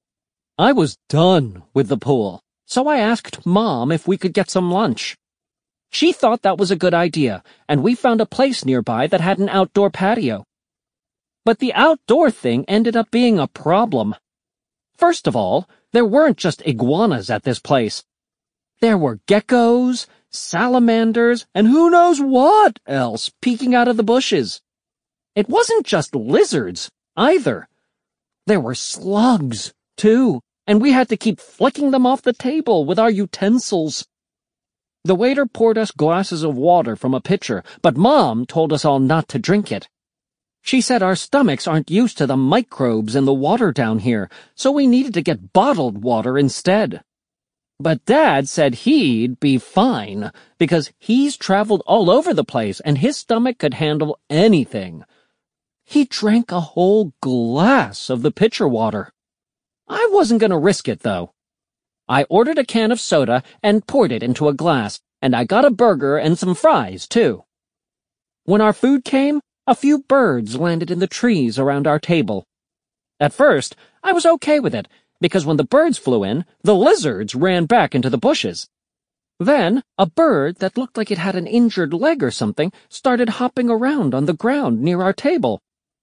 I was done with the pool, so I asked Mom if we could get some lunch. She thought that was a good idea, and we found a place nearby that had an outdoor patio. But the outdoor thing ended up being a problem. First of all, there weren't just iguanas at this place. There were geckos, salamanders, and who knows what else peeking out of the bushes. It wasn't just lizards, either. There were slugs, too, and we had to keep flicking them off the table with our utensils. The waiter poured us glasses of water from a pitcher, but Mom told us all not to drink it. She said our stomachs aren't used to the microbes in the water down here, so we needed to get bottled water instead. But Dad said he'd be fine, because he's traveled all over the place and his stomach could handle anything. He drank a whole glass of the pitcher water. I wasn't going to risk it, though. I ordered a can of soda and poured it into a glass, and I got a burger and some fries, too. When our food came, a few birds landed in the trees around our table. At first, I was okay with it, because when the birds flew in, the lizards ran back into the bushes. Then, a bird that looked like it had an injured leg or something started hopping around on the ground near our table.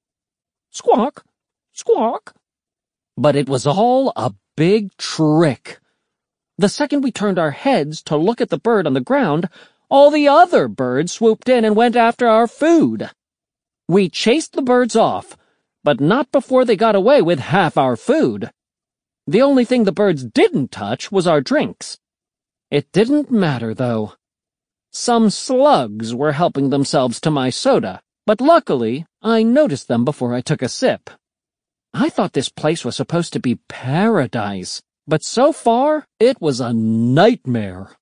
Squawk! Squawk! But it was all a big trick. The second we turned our heads to look at the bird on the ground, all the other birds swooped in and went after our food. We chased the birds off, but not before they got away with half our food. The only thing the birds didn't touch was our drinks. It didn't matter, though. Some slugs were helping themselves to my soda, but luckily I noticed them before I took a sip. I thought this place was supposed to be paradise, but so far it was a nightmare.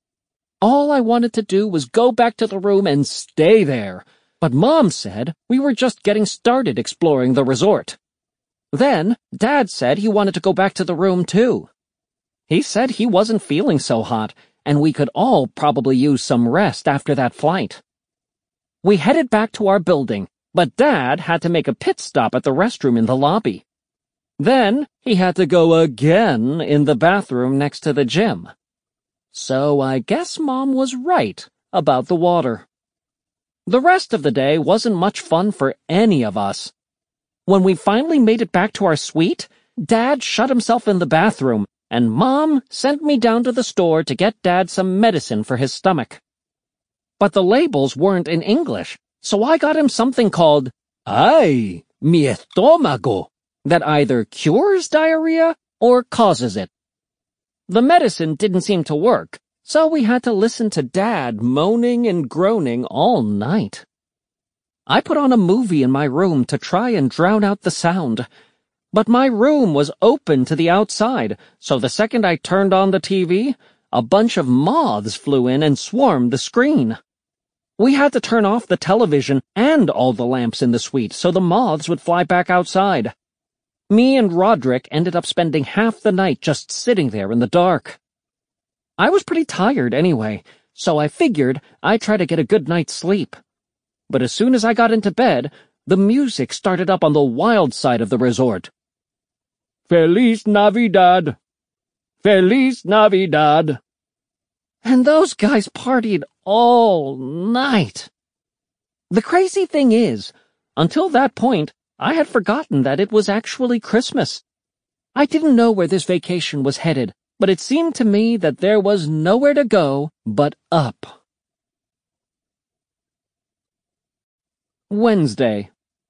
All I wanted to do was go back to the room and stay there, but Mom said we were just getting started exploring the resort. Then, Dad said he wanted to go back to the room, too. He said he wasn't feeling so hot, and we could all probably use some rest after that flight. We headed back to our building, but Dad had to make a pit stop at the restroom in the lobby. Then, he had to go again in the bathroom next to the gym. So I guess Mom was right about the water. The rest of the day wasn't much fun for any of us. When we finally made it back to our suite, Dad shut himself in the bathroom, and Mom sent me down to the store to get Dad some medicine for his stomach. But the labels weren't in English, so I got him something called Ay, mi estómago, that either cures diarrhea or causes it. The medicine didn't seem to work, so we had to listen to Dad moaning and groaning all night. I put on a movie in my room to try and drown out the sound, but my room was open to the outside, so the second I turned on the TV, a bunch of moths flew in and swarmed the screen. We had to turn off the television and all the lamps in the suite so the moths would fly back outside. Me and Roderick ended up spending half the night just sitting there in the dark. I was pretty tired anyway, so I figured I'd try to get a good night's sleep. But as soon as I got into bed, the music started up on the wild side of the resort. Feliz Navidad! Feliz Navidad. And those guys partied all night. The crazy thing is, until that point, I had forgotten that it was actually Christmas. I didn't know where this vacation was headed, but it seemed to me that there was nowhere to go but up. Wednesday.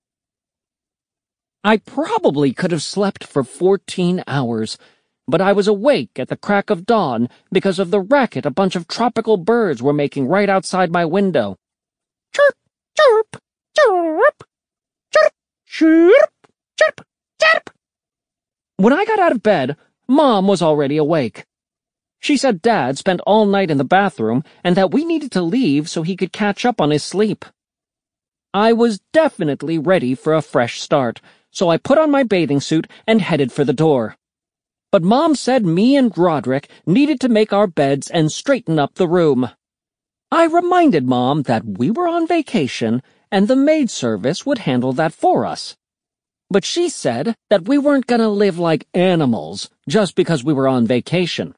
I probably could have slept for 14 hours, but I was awake at the crack of dawn because of the racket a bunch of tropical birds were making right outside my window. Chirp, chirp, chirp, chirp, chirp, chirp, chirp. When I got out of bed, Mom was already awake. She said Dad spent all night in the bathroom and that we needed to leave so he could catch up on his sleep. I was definitely ready for a fresh start, so I put on my bathing suit and headed for the door. But Mom said me and Roderick needed to make our beds and straighten up the room. I reminded Mom that we were on vacation and the maid service would handle that for us. But she said that we weren't gonna live like animals just because we were on vacation.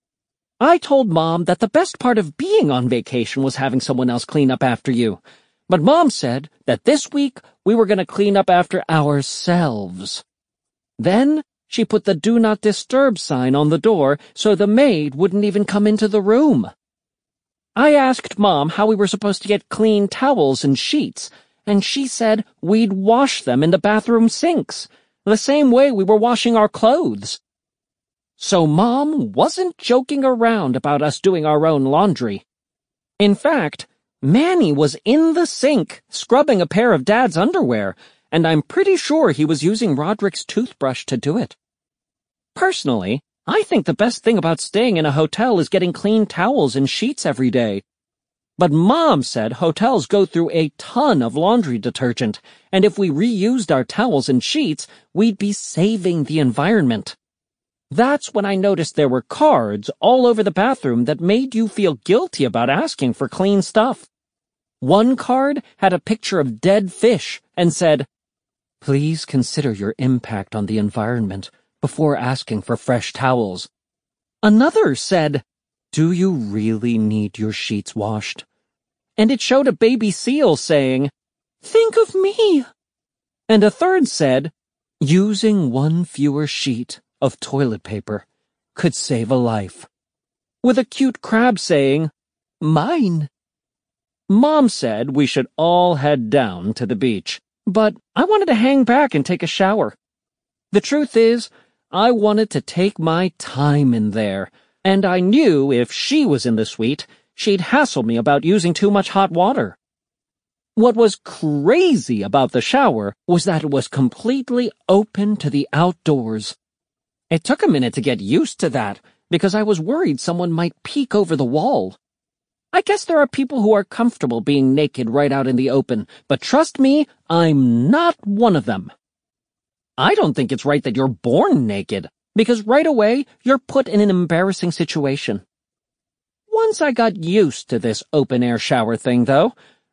I told Mom that the best part of being on vacation was having someone else clean up after you. But Mom said that this week we were gonna clean up after ourselves. Then she put the Do Not Disturb sign on the door so the maid wouldn't even come into the room. I asked Mom how we were supposed to get clean towels and sheets, and she said we'd wash them in the bathroom sinks, the same way we were washing our clothes. So Mom wasn't joking around about us doing our own laundry. In fact, Manny was in the sink scrubbing a pair of Dad's underwear, and I'm pretty sure he was using Roderick's toothbrush to do it. Personally, I think the best thing about staying in a hotel is getting clean towels and sheets every day. But Mom said hotels go through a ton of laundry detergent, and if we reused our towels and sheets, we'd be saving the environment. That's when I noticed there were cards all over the bathroom that made you feel guilty about asking for clean stuff. One card had a picture of dead fish and said, "Please consider your impact on the environment before asking for fresh towels." Another said, "Do you really need your sheets washed?" And it showed a baby seal saying, "Think of me." And a third said, "Using one fewer sheet of toilet paper could save a life," with a cute crab saying, "Mine." Mom said we should all head down to the beach, but I wanted to hang back and take a shower. The truth is, I wanted to take my time in there, and I knew if she was in the suite, she'd hassle me about using too much hot water. What was crazy about the shower was that it was completely open to the outdoors. It took a minute to get used to that, because I was worried someone might peek over the wall. I guess there are people who are comfortable being naked right out in the open, but trust me, I'm not one of them. I don't think it's right that you're born naked, because right away you're put in an embarrassing situation. Once I got used to this open-air shower thing, though,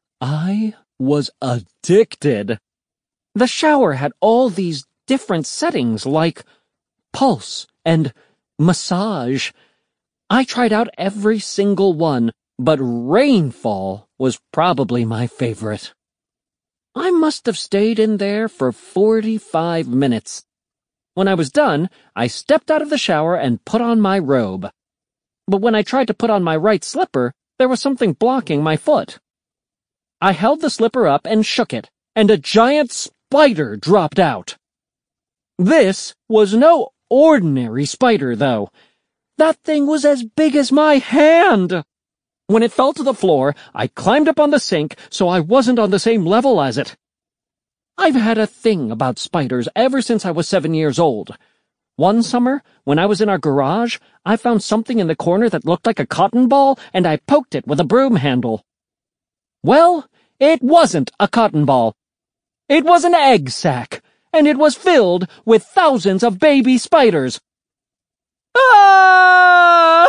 I was addicted. The shower had all these different settings like pulse and massage. I tried out every single one, but rainfall was probably my favorite. I must have stayed in there for 45 minutes. When I was done, I stepped out of the shower and put on my robe. But when I tried to put on my right slipper, there was something blocking my foot. I held the slipper up and shook it, and a giant spider dropped out. This was no ordinary spider, though. That thing was as big as my hand. When it fell to the floor, I climbed up on the sink so I wasn't on the same level as it. I've had a thing about spiders ever since I was 7 years old. One summer, when I was in our garage, I found something in the corner that looked like a cotton ball, and I poked it with a broom handle. Well, it wasn't a cotton ball. It was an egg sack, and it was filled with thousands of baby spiders. Ah!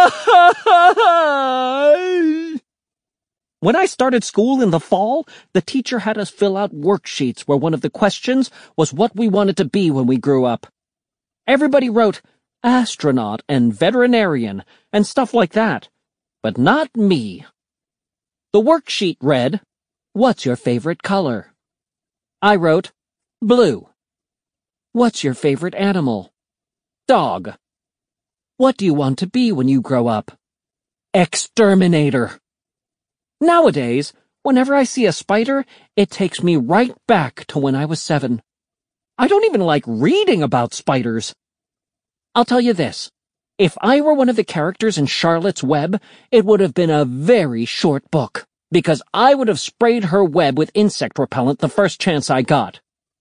When I started school in the fall, the teacher had us fill out worksheets where one of the questions was what we wanted to be when we grew up. Everybody wrote, astronaut and veterinarian and stuff like that. But not me. The worksheet read, "What's your favorite color?" I wrote, "Blue." "What's your favorite animal?" "Dog." "What do you want to be when you grow up?" "Exterminator." Nowadays, whenever I see a spider, it takes me right back to when I was 7. I don't even like reading about spiders. I'll tell you this. If I were one of the characters in Charlotte's Web, it would have been a very short book, because I would have sprayed her web with insect repellent the first chance I got.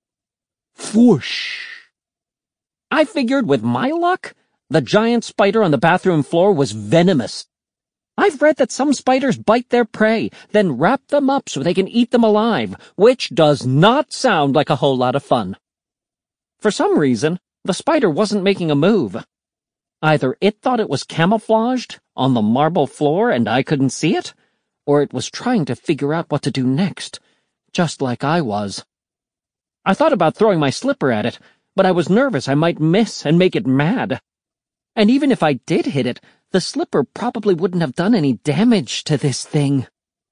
Whoosh! I figured with my luck, the giant spider on the bathroom floor was venomous. I've read that some spiders bite their prey, then wrap them up so they can eat them alive, which does not sound like a whole lot of fun. For some reason, the spider wasn't making a move. Either it thought it was camouflaged on the marble floor and I couldn't see it, or it was trying to figure out what to do next, just like I was. I thought about throwing my slipper at it, but I was nervous I might miss and make it mad. And even if I did hit it, the slipper probably wouldn't have done any damage to this thing.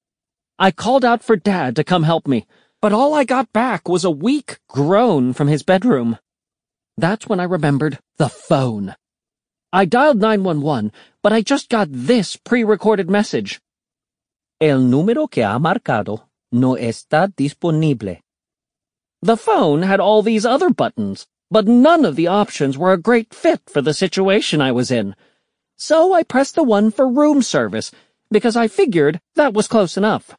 I called out for Dad to come help me, but all I got back was a weak groan from his bedroom. That's when I remembered the phone. I dialed 911, but I just got this pre-recorded message. El número que ha marcado no está disponible. The phone had all these other buttons, but none of the options were a great fit for the situation I was in. So I pressed the one for room service, because I figured that was close enough.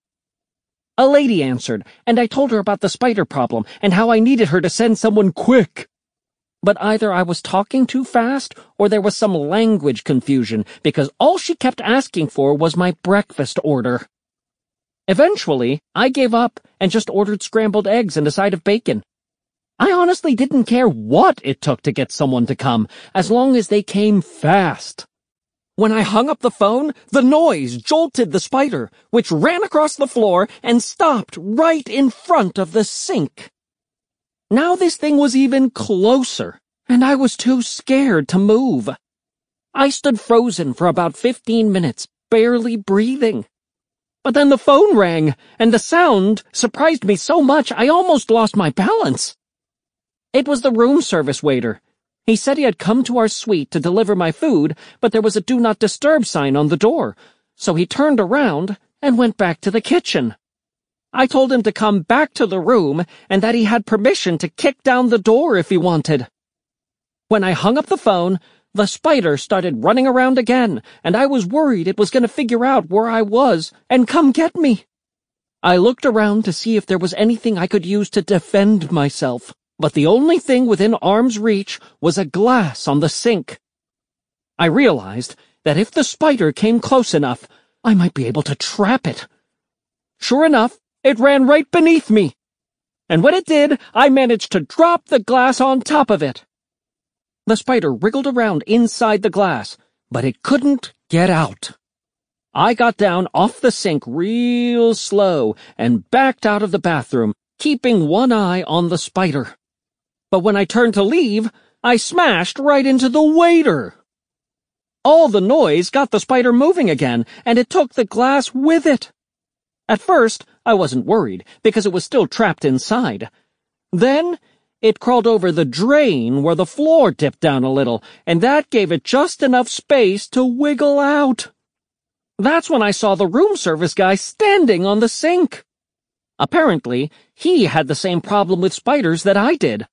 A lady answered, and I told her about the spider problem and how I needed her to send someone quick. But either I was talking too fast or there was some language confusion because all she kept asking for was my breakfast order. Eventually, I gave up and just ordered scrambled eggs and a side of bacon. I honestly didn't care what it took to get someone to come, as long as they came fast. When I hung up the phone, the noise jolted the spider, which ran across the floor and stopped right in front of the sink. Now this thing was even closer, and I was too scared to move. I stood frozen for about 15 minutes, barely breathing. But then the phone rang, and the sound surprised me so much I almost lost my balance. It was the room service waiter. He said he had come to our suite to deliver my food, but there was a Do Not Disturb sign on the door, so he turned around and went back to the kitchen. I told him to come back to the room and that he had permission to kick down the door if he wanted. When I hung up the phone, the spider started running around again, and I was worried it was going to figure out where I was and come get me. I looked around to see if there was anything I could use to defend myself, but the only thing within arm's reach was a glass on the sink. I realized that if the spider came close enough, I might be able to trap it. Sure enough, it ran right beneath me. And when it did, I managed to drop the glass on top of it. The spider wriggled around inside the glass, but it couldn't get out. I got down off the sink real slow and backed out of the bathroom, keeping one eye on the spider. But when I turned to leave, I smashed right into the waiter. All the noise got the spider moving again, and it took the glass with it. At first, I wasn't worried, because it was still trapped inside. Then, it crawled over the drain where the floor dipped down a little, and that gave it just enough space to wiggle out. That's when I saw the room service guy standing on the sink. Apparently, he had the same problem with spiders that I did.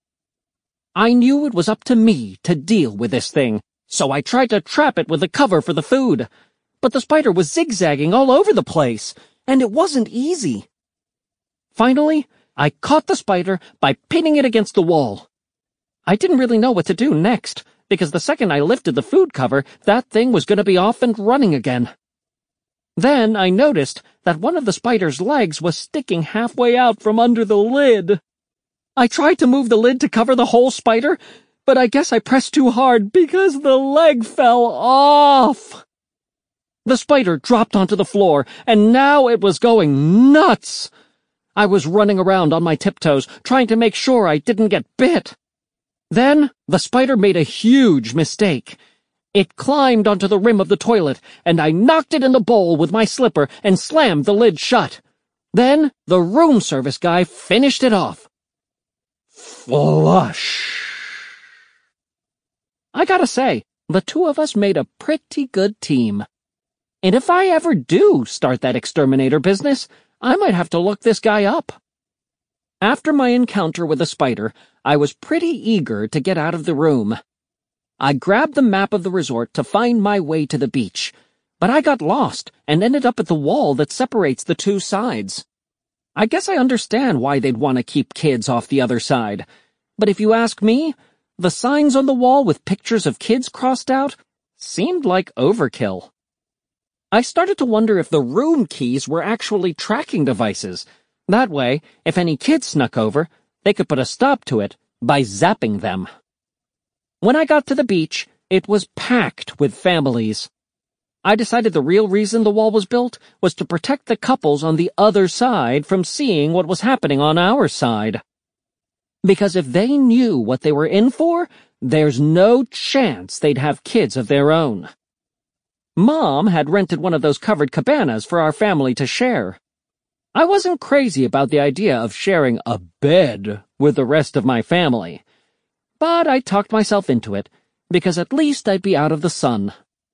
I knew it was up to me to deal with this thing, so I tried to trap it with a cover for the food. But the spider was zigzagging all over the place, and it wasn't easy. Finally, I caught the spider by pinning it against the wall. I didn't really know what to do next, because the second I lifted the food cover, that thing was going to be off and running again. Then I noticed that one of the spider's legs was sticking halfway out from under the lid. I tried to move the lid to cover the whole spider, but I guess I pressed too hard because the leg fell off. The spider dropped onto the floor, and now it was going nuts. I was running around on my tiptoes, trying to make sure I didn't get bit. Then the spider made a huge mistake. It climbed onto the rim of the toilet, and I knocked it in the bowl with my slipper and slammed the lid shut. Then the room service guy finished it off. Flush. I gotta say, the two of us made a pretty good team. And if I ever do start that exterminator business, I might have to look this guy up. After my encounter with the spider, I was pretty eager to get out of the room. I grabbed the map of the resort to find my way to the beach, but I got lost and ended up at the wall that separates the two sides. I guess I understand why they'd want to keep kids off the other side, but if you ask me, the signs on the wall with pictures of kids crossed out seemed like overkill. I started to wonder if the room keys were actually tracking devices. That way, if any kids snuck over, they could put a stop to it by zapping them. When I got to the beach, it was packed with families. I decided the real reason the wall was built was to protect the couples on the other side from seeing what was happening on our side. Because if they knew what they were in for, there's no chance they'd have kids of their own. Mom had rented one of those covered cabanas for our family to share. I wasn't crazy about the idea of sharing a bed with the rest of my family, but I talked myself into it, because at least I'd be out of the sun.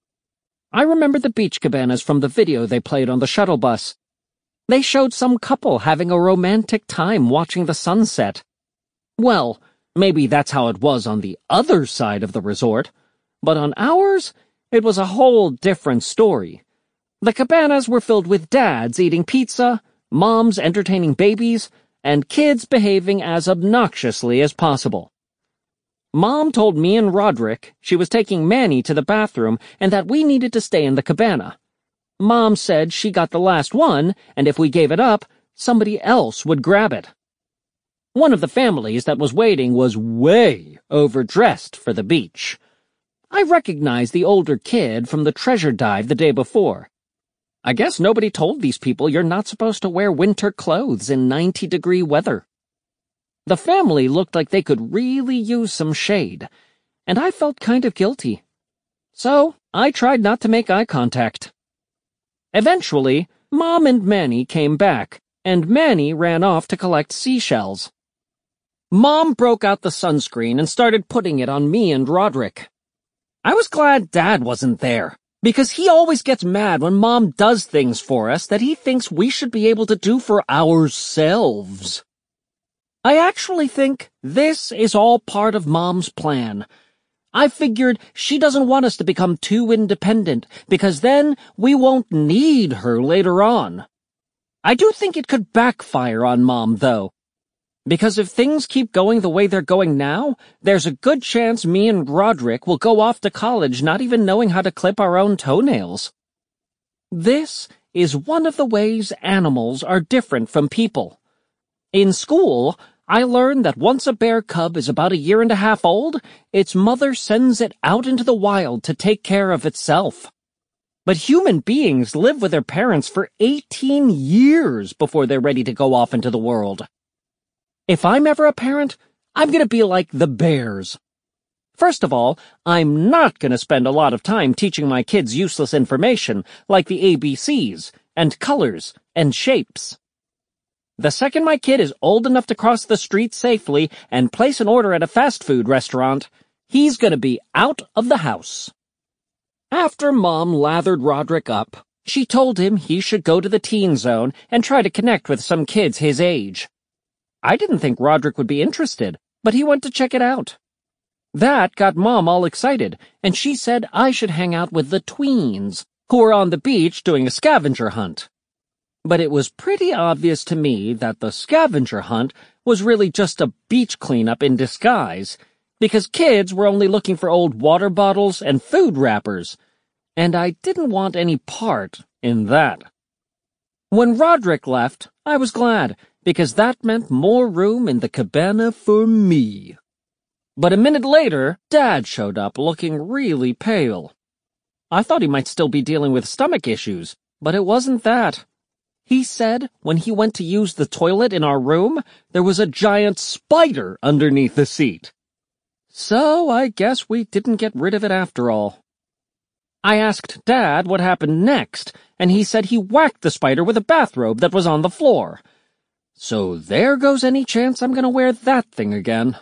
I remembered the beach cabanas from the video they played on the shuttle bus. They showed some couple having a romantic time watching the sunset. Well, maybe that's how it was on the other side of the resort, but on ours, it was a whole different story. The cabanas were filled with dads eating pizza, moms entertaining babies, and kids behaving as obnoxiously as possible. Mom told me and Roderick she was taking Manny to the bathroom and that we needed to stay in the cabana. Mom said she got the last one, and if we gave it up, somebody else would grab it. One of the families that was waiting was way overdressed for the beach. I recognized the older kid from the treasure dive the day before. I guess nobody told these people you're not supposed to wear winter clothes in 90-degree weather. The family looked like they could really use some shade, and I felt kind of guilty. So I tried not to make eye contact. Eventually, Mom and Manny came back, and Manny ran off to collect seashells. Mom broke out the sunscreen and started putting it on me and Roderick. I was glad Dad wasn't there, because he always gets mad when Mom does things for us that he thinks we should be able to do for ourselves. I actually think this is all part of Mom's plan. I figured she doesn't want us to become too independent, because then we won't need her later on. I do think it could backfire on Mom, though. Because if things keep going the way they're going now, there's a good chance me and Roderick will go off to college not even knowing how to clip our own toenails. This is one of the ways animals are different from people. In school, I learned that once a bear cub is about 1.5 years old, its mother sends it out into the wild to take care of itself. But human beings live with their parents for 18 years before they're ready to go off into the world. If I'm ever a parent, I'm going to be like the bears. First of all, I'm not going to spend a lot of time teaching my kids useless information like the ABCs and colors and shapes. The second my kid is old enough to cross the street safely and place an order at a fast food restaurant, he's going to be out of the house. After Mom lathered Roderick up, she told him he should go to the teen zone and try to connect with some kids his age. I didn't think Roderick would be interested, but he went to check it out. That got Mom all excited, and she said I should hang out with the tweens, who were on the beach doing a scavenger hunt. But it was pretty obvious to me that the scavenger hunt was really just a beach cleanup in disguise, because kids were only looking for old water bottles and food wrappers, and I didn't want any part in that. When Roderick left, I was glad, because that meant more room in the cabana for me. But a minute later, Dad showed up looking really pale. I thought he might still be dealing with stomach issues, but it wasn't that. He said when he went to use the toilet in our room, there was a giant spider underneath the seat. So I guess we didn't get rid of it after all. I asked Dad what happened next, and he said he whacked the spider with a bathrobe that was on the floor. So there goes any chance I'm gonna wear that thing again.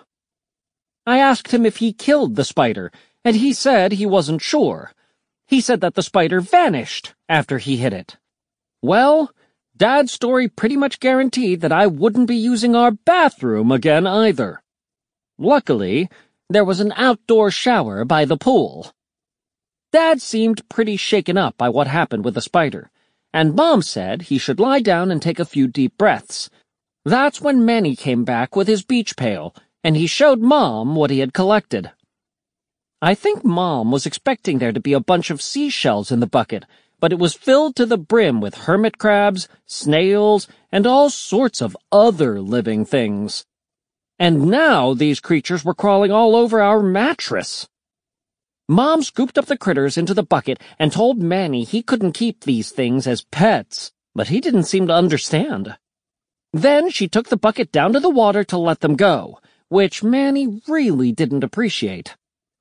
I asked him if he killed the spider, and he said he wasn't sure. He said that the spider vanished after he hit it. Well, Dad's story pretty much guaranteed that I wouldn't be using our bathroom again either. Luckily, there was an outdoor shower by the pool. Dad seemed pretty shaken up by what happened with the spider, and Mom said he should lie down and take a few deep breaths. That's when Manny came back with his beach pail, and he showed Mom what he had collected. I think Mom was expecting there to be a bunch of seashells in the bucket, but it was filled to the brim with hermit crabs, snails, and all sorts of other living things. And now these creatures were crawling all over our mattress. Mom scooped up the critters into the bucket and told Manny he couldn't keep these things as pets, but he didn't seem to understand. Then she took the bucket down to the water to let them go, which Manny really didn't appreciate.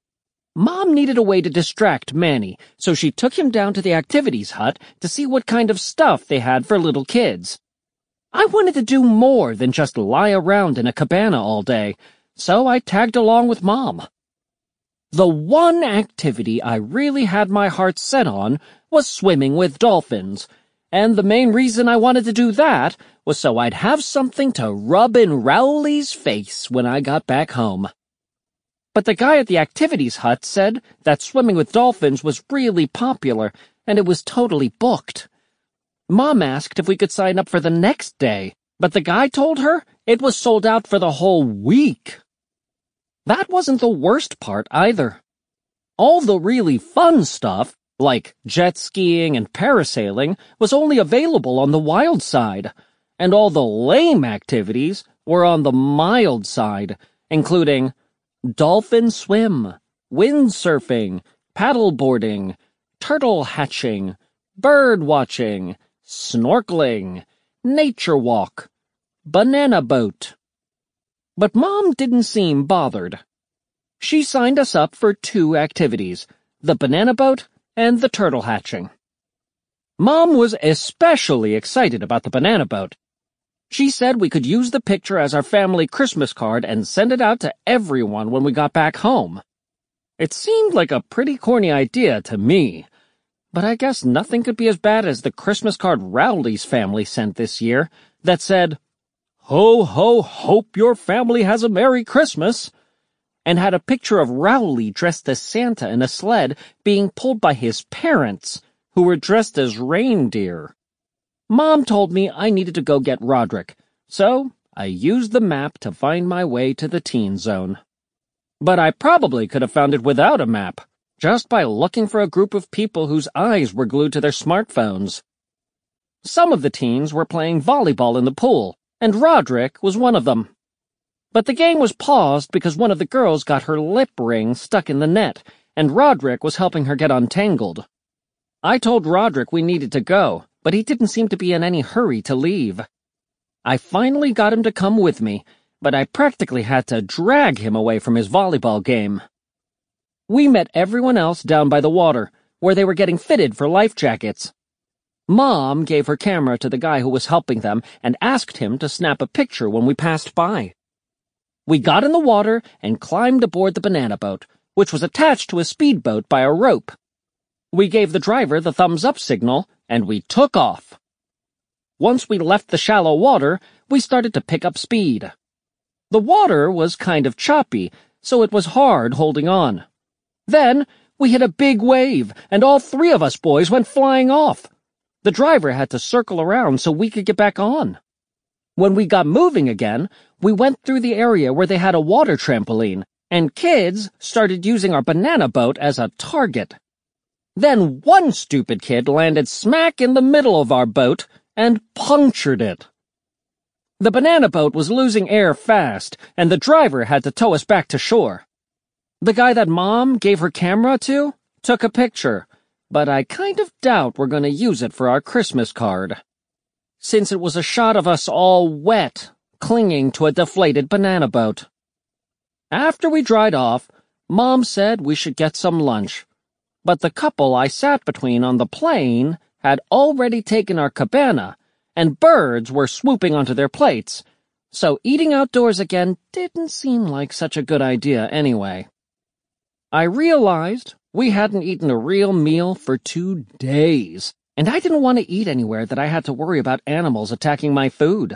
Mom needed a way to distract Manny, so she took him down to the activities hut to see what kind of stuff they had for little kids. I wanted to do more than just lie around in a cabana all day, so I tagged along with Mom. The one activity I really had my heart set on was swimming with dolphins, and the main reason I wanted to do that was so I'd have something to rub in Rowley's face when I got back home. But the guy at the activities hut said that swimming with dolphins was really popular, and it was totally booked. Mom asked if we could sign up for the next day, but the guy told her it was sold out for the whole week. That wasn't the worst part either. All the really fun stuff, like jet skiing and parasailing, was only available on the wild side, and all the lame activities were on the mild side, including dolphin swim, windsurfing, paddleboarding, turtle hatching, bird watching, snorkeling, nature walk, banana boat. But Mom didn't seem bothered. She signed us up for 2 activities, the banana boat and the turtle hatching. Mom was especially excited about the banana boat. She said we could use the picture as our family Christmas card and send it out to everyone when we got back home. It seemed like a pretty corny idea to me, but I guess nothing could be as bad as the Christmas card Rowley's family sent this year that said, "Ho, ho, hope your family has a Merry Christmas," and had a picture of Rowley dressed as Santa in a sled being pulled by his parents, who were dressed as reindeer. Mom told me I needed to go get Roderick, so I used the map to find my way to the teen zone. But I probably could have found it without a map, just by looking for a group of people whose eyes were glued to their smartphones. Some of the teens were playing volleyball in the pool, and Roderick was one of them. But the game was paused because one of the girls got her lip ring stuck in the net, and Roderick was helping her get untangled. I told Roderick we needed to go, but he didn't seem to be in any hurry to leave. I finally got him to come with me, but I practically had to drag him away from his volleyball game. We met everyone else down by the water, where they were getting fitted for life jackets. Mom gave her camera to the guy who was helping them and asked him to snap a picture when we passed by. We got in the water and climbed aboard the banana boat, which was attached to a speedboat by a rope. We gave the driver the thumbs-up signal, and we took off. Once we left the shallow water, we started to pick up speed. The water was kind of choppy, so it was hard holding on. Then we hit a big wave, and all 3 of us boys went flying off. The driver had to circle around so we could get back on. When we got moving again, we went through the area where they had a water trampoline, and kids started using our banana boat as a target. Then one stupid kid landed smack in the middle of our boat and punctured it. The banana boat was losing air fast, and the driver had to tow us back to shore. The guy that Mom gave her camera to took a picture, but I kind of doubt we're going to use it for our Christmas card, since it was a shot of us all wet, clinging to a deflated banana boat. After we dried off, Mom said we should get some lunch. But the couple I sat between on the plane had already taken our cabana, and birds were swooping onto their plates, so eating outdoors again didn't seem like such a good idea anyway. I realized we hadn't eaten a real meal for 2 days, and I didn't want to eat anywhere that I had to worry about animals attacking my food.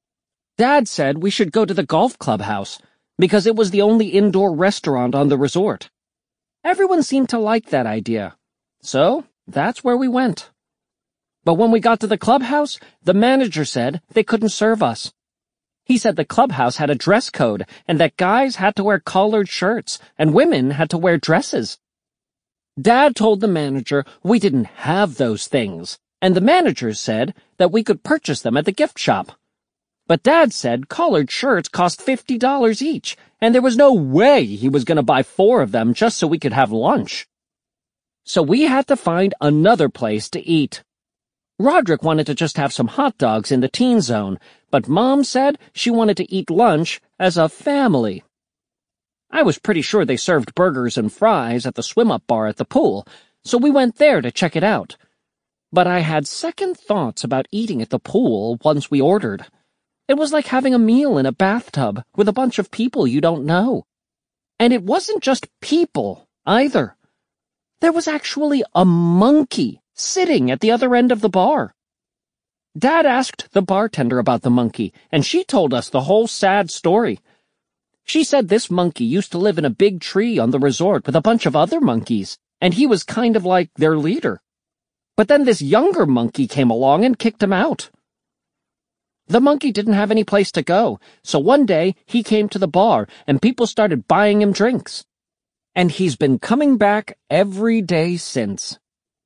Dad said we should go to the golf clubhouse, because it was the only indoor restaurant on the resort. Everyone seemed to like that idea, so that's where we went. But when we got to the clubhouse, the manager said they couldn't serve us. He said the clubhouse had a dress code and that guys had to wear collared shirts and women had to wear dresses. Dad told the manager we didn't have those things, and the manager said that we could purchase them at the gift shop. But Dad said collared shirts cost $50 each, and there was no way he was going to buy 4 of them just so we could have lunch. So we had to find another place to eat. Roderick wanted to just have some hot dogs in the teen zone, but Mom said she wanted to eat lunch as a family. I was pretty sure they served burgers and fries at the swim-up bar at the pool, so we went there to check it out. But I had second thoughts about eating at the pool once we ordered. It was like having a meal in a bathtub with a bunch of people you don't know. And it wasn't just people, either. There was actually a monkey sitting at the other end of the bar. Dad asked the bartender about the monkey, and she told us the whole sad story. She said this monkey used to live in a big tree on the resort with a bunch of other monkeys, and he was kind of like their leader. But then this younger monkey came along and kicked him out. The monkey didn't have any place to go, so one day he came to the bar and people started buying him drinks. And he's been coming back every day since.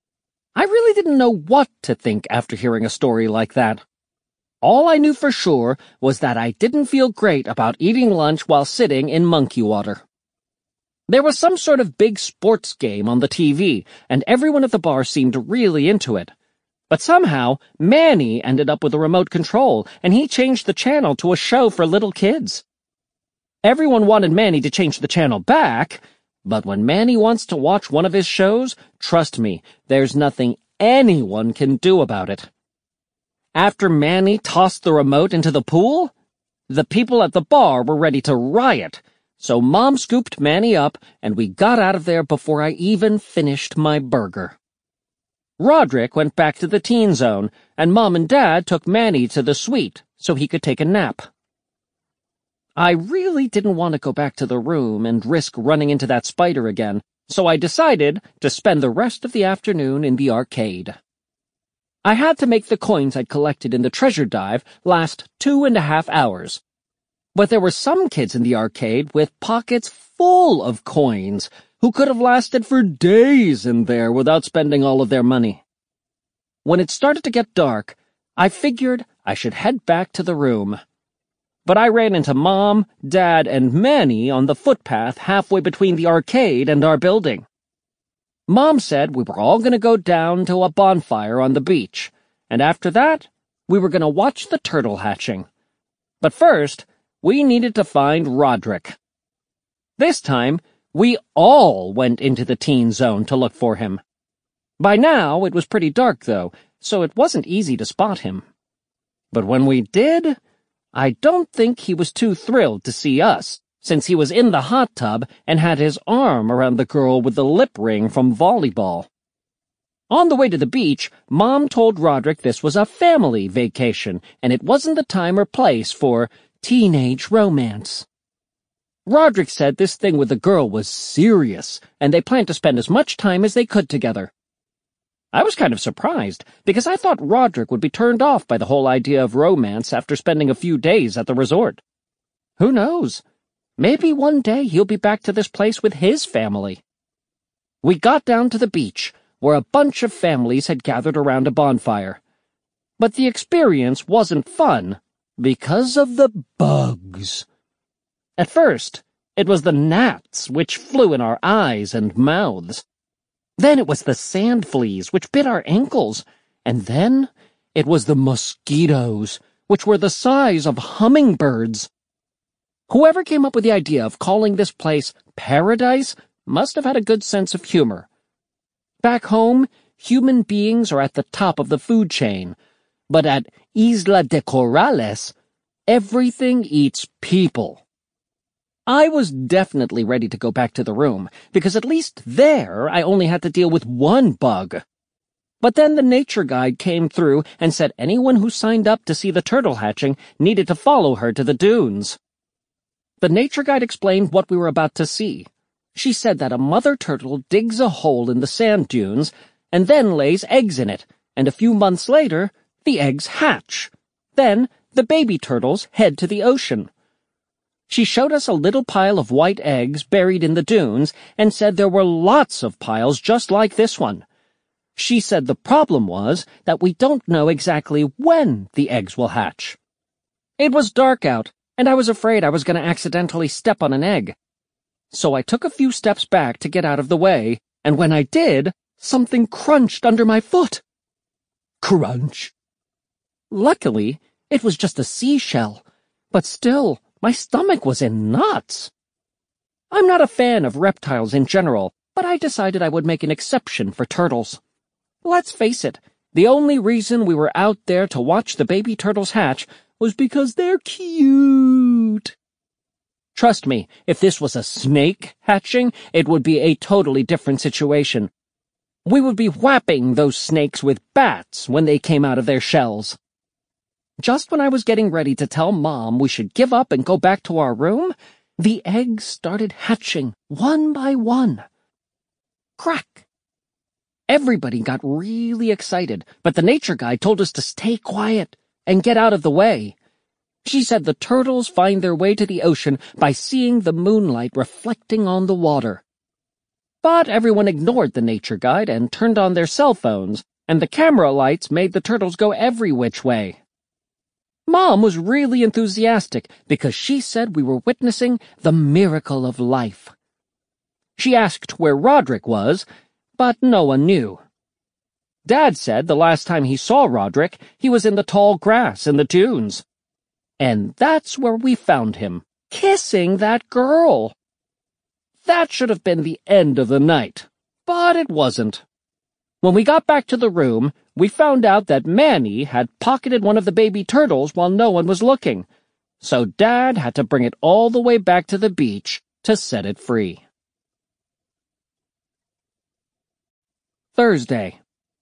I really didn't know what to think after hearing a story like that. All I knew for sure was that I didn't feel great about eating lunch while sitting in monkey water. There was some sort of big sports game on the TV, and everyone at the bar seemed really into it. But somehow, Manny ended up with a remote control, and he changed the channel to a show for little kids. Everyone wanted Manny to change the channel back, but when Manny wants to watch one of his shows, trust me, there's nothing anyone can do about it. After Manny tossed the remote into the pool, the people at the bar were ready to riot, so Mom scooped Manny up and we got out of there before I even finished my burger. Roderick went back to the teen zone, and Mom and Dad took Manny to the suite so he could take a nap. I really didn't want to go back to the room and risk running into that spider again, so I decided to spend the rest of the afternoon in the arcade. I had to make the coins I'd collected in the treasure dive last 2.5 hours. But there were some kids in the arcade with pockets full of coins who could have lasted for days in there without spending all of their money. When it started to get dark, I figured I should head back to the room. But I ran into Mom, Dad, and Manny on the footpath halfway between the arcade and our building. Mom said we were all going to go down to a bonfire on the beach, and after that, we were going to watch the turtle hatching. But first, we needed to find Roderick. This time, we all went into the teen zone to look for him. By now, it was pretty dark, though, so it wasn't easy to spot him. But when we did, I don't think he was too thrilled to see us, since he was in the hot tub and had his arm around the girl with the lip ring from volleyball. On the way to the beach, Mom told Roderick this was a family vacation, and it wasn't the time or place for teenage romance. Roderick said this thing with the girl was serious, and they planned to spend as much time as they could together. I was kind of surprised, because I thought Roderick would be turned off by the whole idea of romance after spending a few days at the resort. Who knows? Maybe one day he'll be back to this place with his family. We got down to the beach, where a bunch of families had gathered around a bonfire. But the experience wasn't fun, because of the bugs. At first, it was the gnats which flew in our eyes and mouths. Then it was the sand fleas, which bit our ankles, and then it was the mosquitoes, which were the size of hummingbirds. Whoever came up with the idea of calling this place paradise must have had a good sense of humor. Back home, human beings are at the top of the food chain, but at Isla de Corrales, everything eats people. I was definitely ready to go back to the room, because at least there I only had to deal with one bug. But then the nature guide came through and said anyone who signed up to see the turtle hatching needed to follow her to the dunes. The nature guide explained what we were about to see. She said that a mother turtle digs a hole in the sand dunes and then lays eggs in it, and a few months later, the eggs hatch. Then, the baby turtles head to the ocean. She showed us a little pile of white eggs buried in the dunes and said there were lots of piles just like this one. She said the problem was that we don't know exactly when the eggs will hatch. It was dark out, and I was afraid I was going to accidentally step on an egg. So I took a few steps back to get out of the way, and when I did, something crunched under my foot. Crunch. Luckily, it was just a seashell, but still, my stomach was in knots. I'm not a fan of reptiles in general, but I decided I would make an exception for turtles. Let's face it, the only reason we were out there to watch the baby turtles hatch was because they're cute. Trust me, if this was a snake hatching, it would be a totally different situation. We would be whapping those snakes with bats when they came out of their shells. Just when I was getting ready to tell Mom we should give up and go back to our room, the eggs started hatching one by one. Crack! Everybody got really excited, but the nature guide told us to stay quiet and get out of the way. She said the turtles find their way to the ocean by seeing the moonlight reflecting on the water. But everyone ignored the nature guide and turned on their cell phones, and the camera lights made the turtles go every which way. Mom was really enthusiastic because she said we were witnessing the miracle of life. She asked where Roderick was, but no one knew. Dad said the last time he saw Roderick, he was in the tall grass in the dunes. And that's where we found him, kissing that girl. That should have been the end of the night, but it wasn't. When we got back to the room, we found out that Manny had pocketed one of the baby turtles while no one was looking, so Dad had to bring it all the way back to the beach to set it free. Thursday.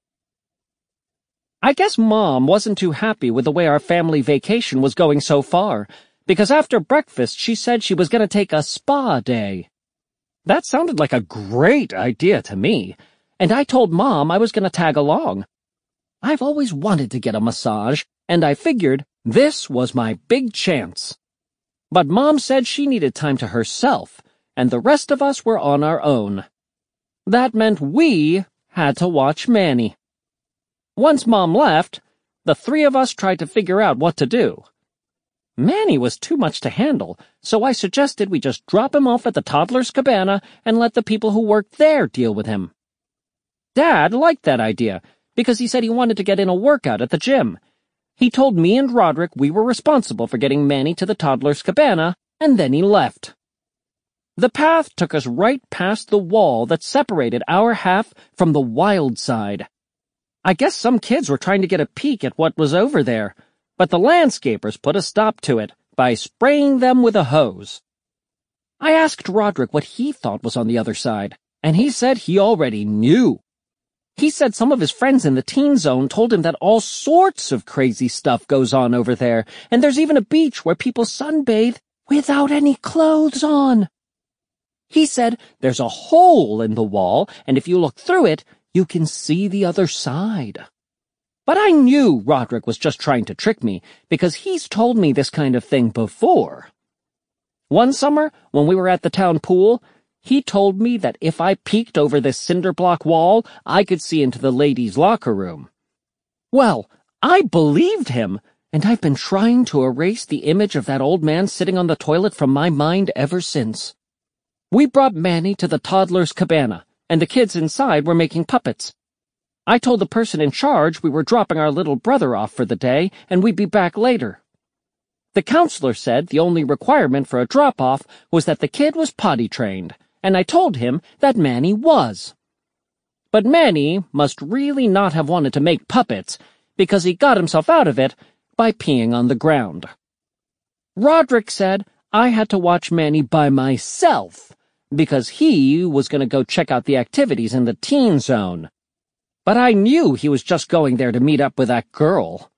I guess Mom wasn't too happy with the way our family vacation was going so far, because after breakfast she said she was going to take a spa day. That sounded like a great idea to me, and I told Mom I was going to tag along. I've always wanted to get a massage, and I figured this was my big chance. But Mom said she needed time to herself, and the rest of us were on our own. That meant we had to watch Manny. Once Mom left, the three of us tried to figure out what to do. Manny was too much to handle, so I suggested we just drop him off at the toddler's cabana and let the people who worked there deal with him. Dad liked that idea, because he said he wanted to get in a workout at the gym. He told me and Roderick we were responsible for getting Manny to the toddler's cabana, and then he left. The path took us right past the wall that separated our half from the wild side. I guess some kids were trying to get a peek at what was over there, but the landscapers put a stop to it by spraying them with a hose. I asked Roderick what he thought was on the other side, and he said he already knew. He said some of his friends in the teen zone told him that all sorts of crazy stuff goes on over there, and there's even a beach where people sunbathe without any clothes on. He said there's a hole in the wall, and if you look through it, you can see the other side. But I knew Roderick was just trying to trick me, because he's told me this kind of thing before. One summer, when we were at the town pool, he told me that if I peeked over this cinder block wall, I could see into the ladies' locker room. Well, I believed him, and I've been trying to erase the image of that old man sitting on the toilet from my mind ever since. We brought Manny to the toddler's cabana, and the kids inside were making puppets. I told the person in charge we were dropping our little brother off for the day, and we'd be back later. The counselor said the only requirement for a drop-off was that the kid was potty trained, and I told him that Manny was. But Manny must really not have wanted to make puppets, because he got himself out of it by peeing on the ground. Roderick said I had to watch Manny by myself, because he was going to go check out the activities in the teen zone. But I knew he was just going there to meet up with that girl.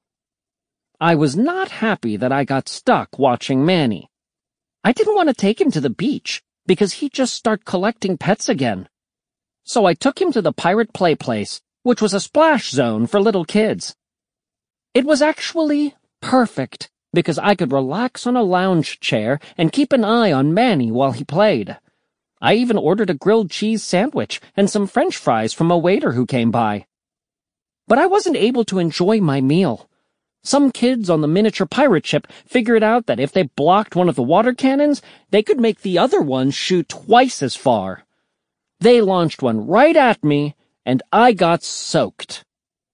I was not happy that I got stuck watching Manny. I didn't want to take him to the beach, because he'd just start collecting pets again. So I took him to the Pirate Play Place, which was a splash zone for little kids. It was actually perfect, because I could relax on a lounge chair and keep an eye on Manny while he played. I even ordered a grilled cheese sandwich and some French fries from a waiter who came by. But I wasn't able to enjoy my meal. Some kids on the miniature pirate ship figured out that if they blocked one of the water cannons, they could make the other one shoot twice as far. They launched one right at me, and I got soaked.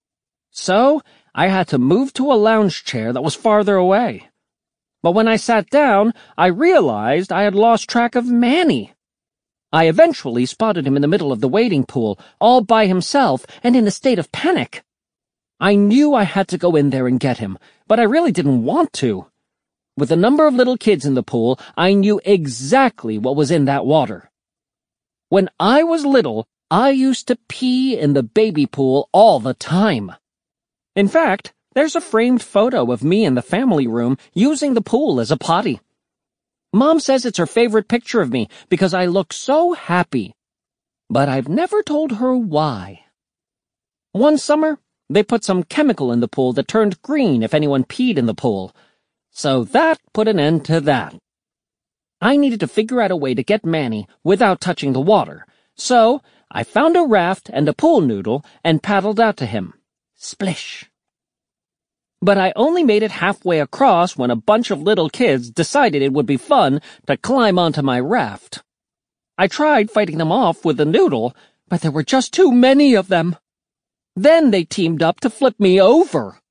So, I had to move to a lounge chair that was farther away. But when I sat down, I realized I had lost track of Manny. I eventually spotted him in the middle of the wading pool, all by himself and in a state of panic. I knew I had to go in there and get him, but I really didn't want to. With a number of little kids in the pool, I knew exactly what was in that water. When I was little, I used to pee in the baby pool all the time. In fact, there's a framed photo of me in the family room using the pool as a potty. Mom says it's her favorite picture of me because I look so happy. But I've never told her why. One summer, they put some chemical in the pool that turned green if anyone peed in the pool. So that put an end to that. I needed to figure out a way to get Manny without touching the water. So I found a raft and a pool noodle and paddled out to him. Splish. But I only made it halfway across when a bunch of little kids decided it would be fun to climb onto my raft. I tried fighting them off with the noodle, but there were just too many of them. Then they teamed up to flip me over.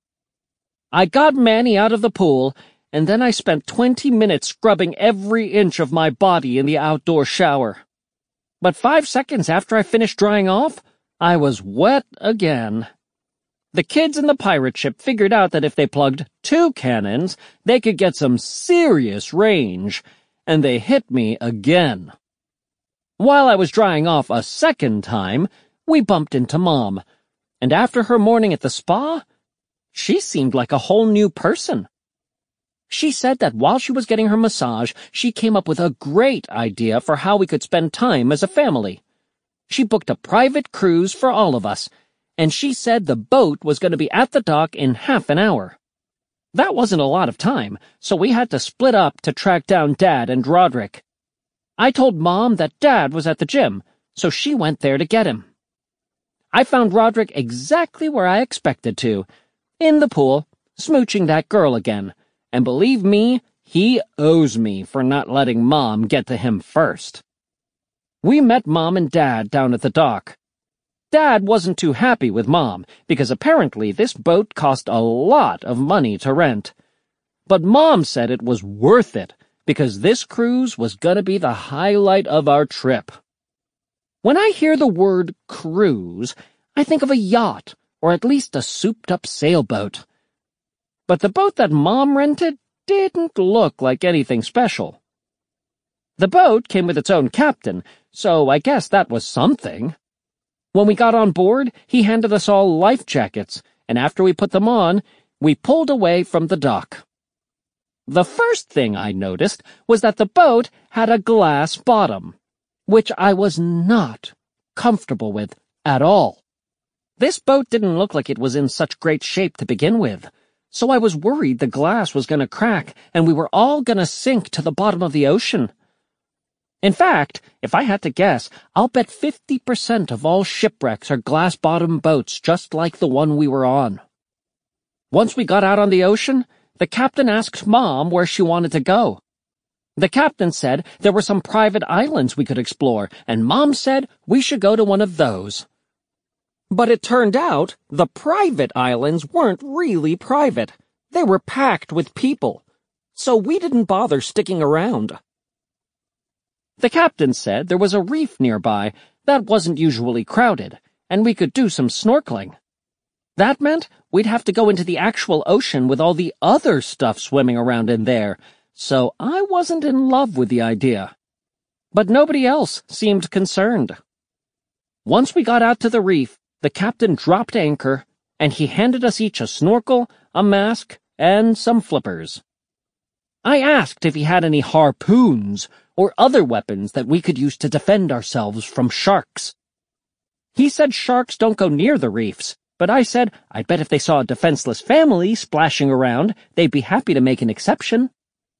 I got Manny out of the pool, and then I spent 20 minutes scrubbing every inch of my body in the outdoor shower. But 5 seconds after I finished drying off, I was wet again. The kids in the pirate ship figured out that if they plugged 2 cannons, they could get some serious range, and they hit me again. While I was drying off a second time, we bumped into Mom, and after her morning at the spa, she seemed like a whole new person. She said that while she was getting her massage, she came up with a great idea for how we could spend time as a family. She booked a private cruise for all of us, and she said the boat was going to be at the dock in half an hour. That wasn't a lot of time, so we had to split up to track down Dad and Roderick. I told Mom that Dad was at the gym, so she went there to get him. I found Roderick exactly where I expected to, in the pool, smooching that girl again, and believe me, he owes me for not letting Mom get to him first. We met Mom and Dad down at the dock. Dad wasn't too happy with Mom, because apparently this boat cost a lot of money to rent. But Mom said it was worth it, because this cruise was gonna be the highlight of our trip. When I hear the word cruise, I think of a yacht, or at least a souped-up sailboat. But the boat that Mom rented didn't look like anything special. The boat came with its own captain, so I guess that was something. When we got on board, he handed us all life jackets, and after we put them on, we pulled away from the dock. The first thing I noticed was that the boat had a glass bottom, which I was not comfortable with at all. This boat didn't look like it was in such great shape to begin with, so I was worried the glass was going to crack and we were all going to sink to the bottom of the ocean. In fact, if I had to guess, I'll bet 50% of all shipwrecks are glass-bottom boats just like the one we were on. Once we got out on the ocean, the captain asked Mom where she wanted to go. The captain said there were some private islands we could explore, and Mom said we should go to one of those. But it turned out the private islands weren't really private. They were packed with people. so we didn't bother sticking around. The captain said there was a reef nearby that wasn't usually crowded, and we could do some snorkeling. That meant we'd have to go into the actual ocean with all the other stuff swimming around in there, so I wasn't in love with the idea. But nobody else seemed concerned. Once we got out to the reef, the captain dropped anchor, and he handed us each a snorkel, a mask, and some flippers. I asked if he had any harpoons or other weapons that we could use to defend ourselves from sharks. He said sharks don't go near the reefs, but I said I'd bet if they saw a defenseless family splashing around, they'd be happy to make an exception.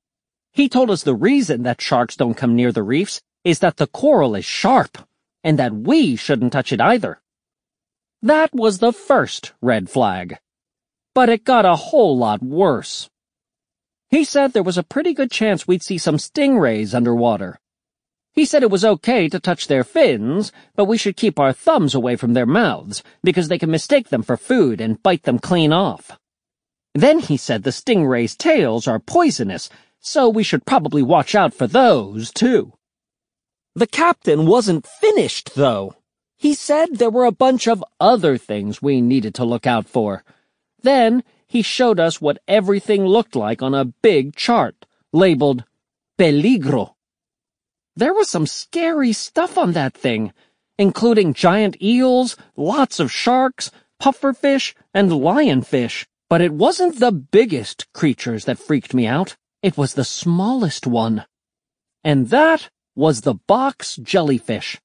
He told us the reason that sharks don't come near the reefs is that the coral is sharp, and that we shouldn't touch it either. That was the first red flag. But it got a whole lot worse. He said there was a pretty good chance we'd see some stingrays underwater. He said it was okay to touch their fins, but we should keep our thumbs away from their mouths, because they can mistake them for food and bite them clean off. Then he said the stingrays' tails are poisonous, so we should probably watch out for those, too. The captain wasn't finished, though. He said there were a bunch of other things we needed to look out for. Then he showed us what everything looked like on a big chart, labeled Peligro. There was some scary stuff on that thing, including giant eels, lots of sharks, pufferfish, and lionfish. But it wasn't the biggest creatures that freaked me out. It was the smallest one. And that was the box jellyfish.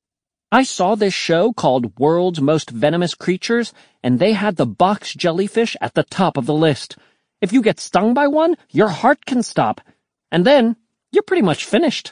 I saw this show called World's Most Venomous Creatures, and they had the box jellyfish at the top of the list. If you get stung by one, your heart can stop, and then you're pretty much finished.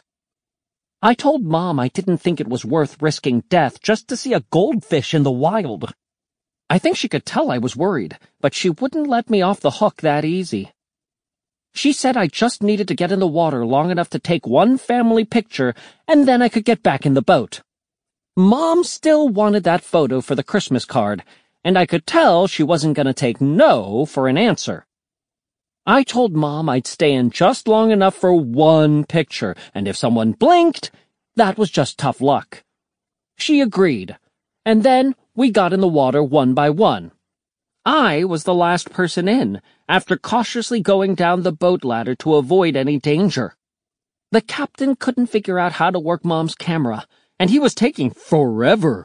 I told Mom I didn't think it was worth risking death just to see a goldfish in the wild. I think she could tell I was worried, but she wouldn't let me off the hook that easy. She said I just needed to get in the water long enough to take one family picture, and then I could get back in the boat. Mom still wanted that photo for the Christmas card, and I could tell she wasn't going to take no for an answer. I told Mom I'd stay in just long enough for one picture, and if someone blinked, that was just tough luck. She agreed, and then we got in the water one by one. I was the last person in, after cautiously going down the boat ladder to avoid any danger. The captain couldn't figure out how to work Mom's camera, and he was taking forever.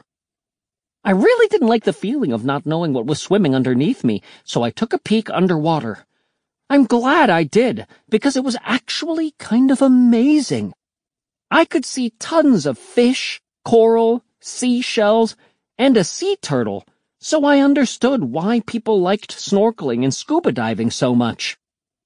I really didn't like the feeling of not knowing what was swimming underneath me, so I took a peek underwater. I'm glad I did, because it was actually kind of amazing. I could see tons of fish, coral, seashells, and a sea turtle, so I understood why people liked snorkeling and scuba diving so much.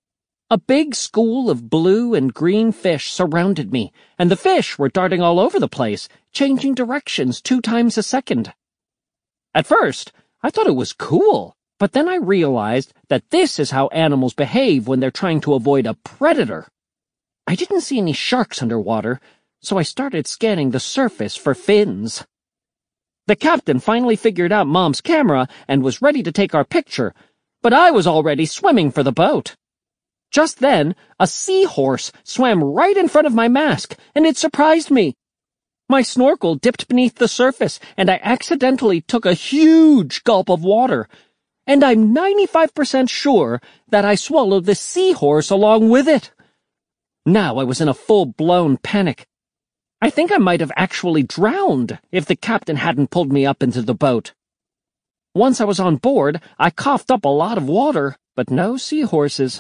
A big school of blue and green fish surrounded me, and the fish were darting all over the place, changing directions 2 times a second. At first, I thought it was cool, but then I realized that this is how animals behave when they're trying to avoid a predator. I didn't see any sharks underwater, so I started scanning the surface for fins. The captain finally figured out Mom's camera and was ready to take our picture, but I was already swimming for the boat. Just then, a seahorse swam right in front of my mask, and it surprised me. My snorkel dipped beneath the surface, and I accidentally took a huge gulp of water, and I'm 95% sure that I swallowed the seahorse along with it. Now I was in a full-blown panic. I think I might have actually drowned if the captain hadn't pulled me up into the boat. Once I was on board, I coughed up a lot of water, but no seahorses.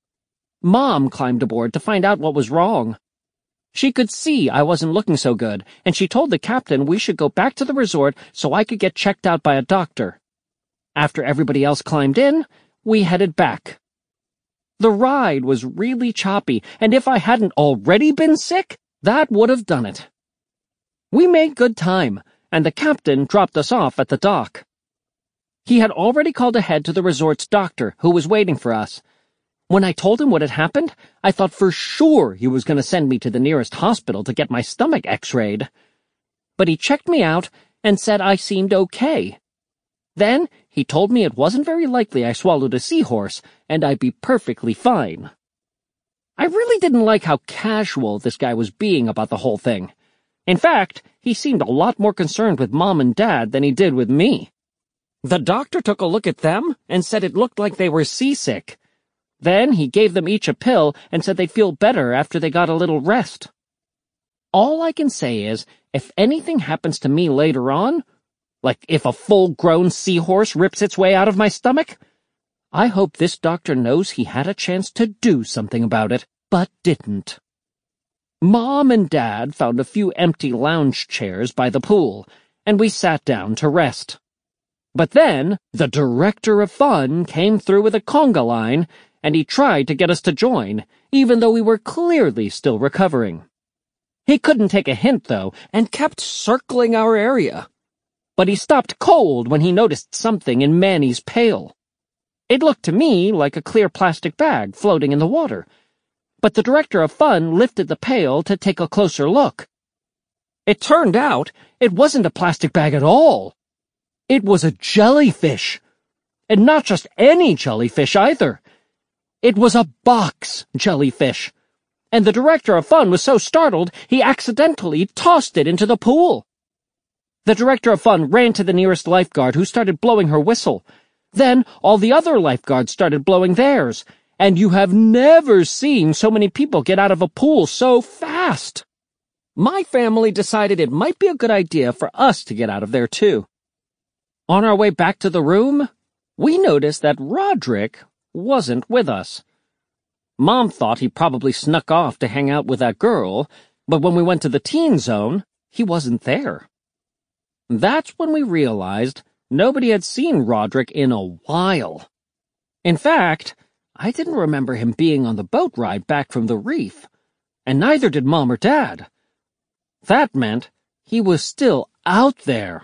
Mom climbed aboard to find out what was wrong. She could see I wasn't looking so good, and she told the captain we should go back to the resort so I could get checked out by a doctor. After everybody else climbed in, we headed back. The ride was really choppy, and if I hadn't already been sick, that would have done it. We made good time, and the captain dropped us off at the dock. He had already called ahead to the resort's doctor, who was waiting for us. When I told him what had happened, I thought for sure he was going to send me to the nearest hospital to get my stomach x-rayed. But he checked me out and said I seemed okay. Then he told me it wasn't very likely I swallowed a seahorse, and I'd be perfectly fine. I really didn't like how casual this guy was being about the whole thing. In fact, he seemed a lot more concerned with Mom and Dad than he did with me. The doctor took a look at them and said it looked like they were seasick. Then he gave them each a pill and said they'd feel better after they got a little rest. All I can say is, if anything happens to me later on, like if a full-grown seahorse rips its way out of my stomach, I hope this doctor knows he had a chance to do something about it, but didn't. Mom and Dad found a few empty lounge chairs by the pool, and we sat down to rest. But then, the director of fun came through with a conga line, and he tried to get us to join, even though we were clearly still recovering. He couldn't take a hint, though, and kept circling our area. But he stopped cold when he noticed something in Manny's pail. It looked to me like a clear plastic bag floating in the water, but the director of fun lifted the pail to take a closer look. It turned out it wasn't a plastic bag at all. It was a jellyfish. And not just any jellyfish either. It was a box jellyfish. And the director of fun was so startled he accidentally tossed it into the pool. The director of fun ran to the nearest lifeguard, who started blowing her whistle. Then all the other lifeguards started blowing theirs, and you have never seen so many people get out of a pool so fast. My family decided it might be a good idea for us to get out of there too. On our way back to the room, we noticed that Roderick wasn't with us. Mom thought he probably snuck off to hang out with that girl, but when we went to the teen zone, he wasn't there. That's when we realized nobody had seen Roderick in a while. In fact, I didn't remember him being on the boat ride back from the reef, and neither did Mom or Dad. That meant he was still out there.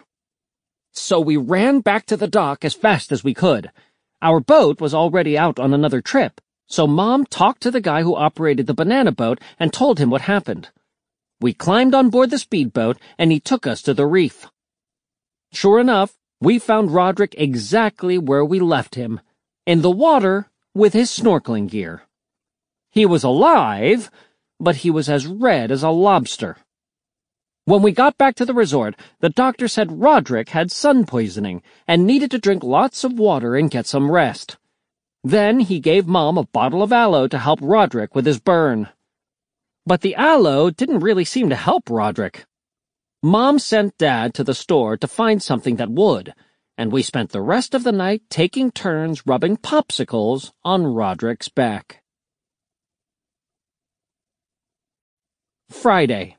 So we ran back to the dock as fast as we could. Our boat was already out on another trip, so Mom talked to the guy who operated the banana boat and told him what happened. We climbed on board the speedboat, and he took us to the reef. Sure enough, we found Roderick exactly where we left him, in the water with his snorkeling gear. He was alive, but he was as red as a lobster. When we got back to the resort, the doctor said Roderick had sun poisoning and needed to drink lots of water and get some rest. Then he gave Mom a bottle of aloe to help Roderick with his burn. But the aloe didn't really seem to help Roderick. Mom sent Dad to the store to find something that would, and we spent the rest of the night taking turns rubbing popsicles on Roderick's back. Friday.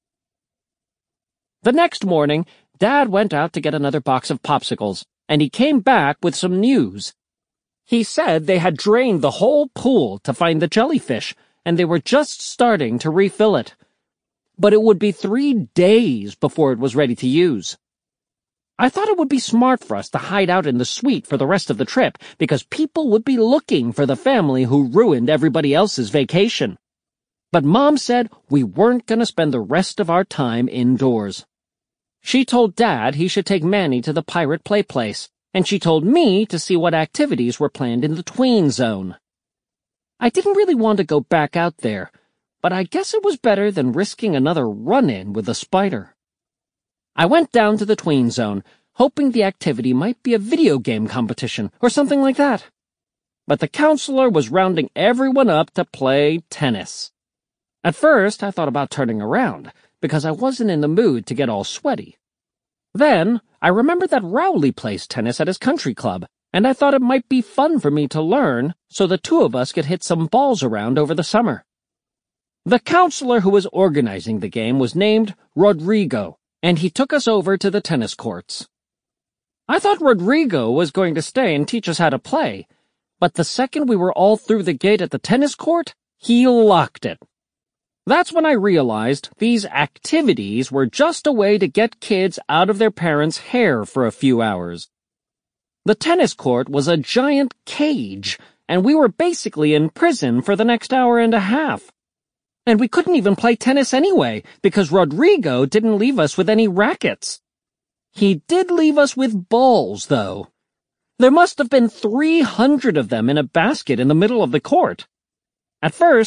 The next morning, Dad went out to get another box of popsicles, and he came back with some news. He said they had drained the whole pool to find the jellyfish, and they were just starting to refill it. But it would be 3 days before it was ready to use. I thought it would be smart for us to hide out in the suite for the rest of the trip, because people would be looking for the family who ruined everybody else's vacation. But Mom said we weren't going to spend the rest of our time indoors. She told Dad he should take Manny to the pirate play place, and she told me to see what activities were planned in the tween zone. I didn't really want to go back out there, but I guess it was better than risking another run-in with a spider. I went down to the tween zone, hoping the activity might be a video game competition or something like that. But the counselor was rounding everyone up to play tennis. At first, I thought about turning around, because I wasn't in the mood to get all sweaty. Then, I remembered that Rowley plays tennis at his country club, and I thought it might be fun for me to learn so the two of us could hit some balls around over the summer. The counselor who was organizing the game was named Rodrigo, and he took us over to the tennis courts. I thought Rodrigo was going to stay and teach us how to play, but the second we were all through the gate at the tennis court, he locked it. That's when I realized these activities were just a way to get kids out of their parents' hair for a few hours. The tennis court was a giant cage, and we were basically in prison for the next hour and a half. And we couldn't even play tennis anyway, because Rodrigo didn't leave us with any rackets. He did leave us with balls, though. There must have been 300 of them in a basket in the middle of the court. At first,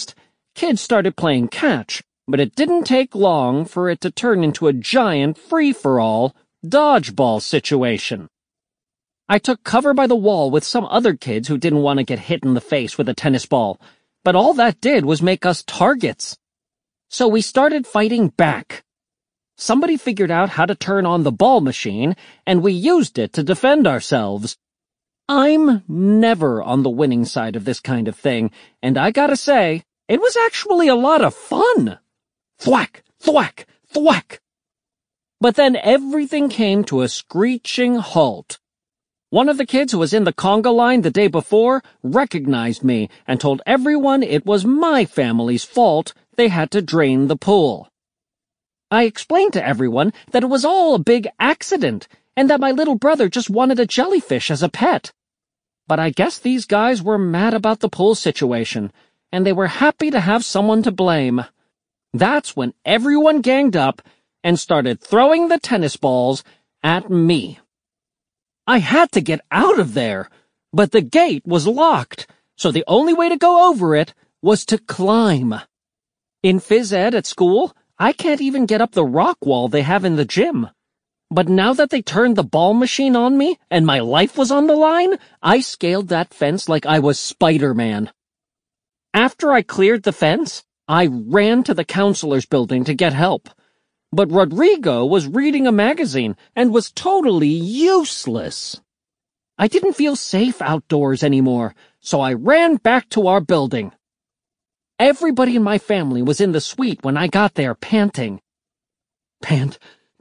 kids started playing catch, but it didn't take long for it to turn into a giant free-for-all dodgeball situation. I took cover by the wall with some other kids who didn't want to get hit in the face with a tennis ball, but all that did was make us targets. So we started fighting back. Somebody figured out how to turn on the ball machine, and we used it to defend ourselves. I'm never on the winning side of this kind of thing, and I gotta say, it was actually a lot of fun. Thwack, thwack, thwack. But then everything came to a screeching halt. One of the kids who was in the conga line the day before recognized me and told everyone it was my family's fault they had to drain the pool. I explained to everyone that it was all a big accident and that my little brother just wanted a jellyfish as a pet. But I guess these guys were mad about the pool situation, and they were happy to have someone to blame. That's when everyone ganged up and started throwing the tennis balls at me. I had to get out of there, but the gate was locked, so the only way to go over it was to climb. In phys ed at school, I can't even get up the rock wall they have in the gym. But now that they turned the ball machine on me and my life was on the line, I scaled that fence like I was Spider-Man. After I cleared the fence, I ran to the counselor's building to get help. But Rodrigo was reading a magazine and was totally useless. I didn't feel safe outdoors anymore, so I ran back to our building. Everybody in my family was in the suite when I got there, panting. Pant.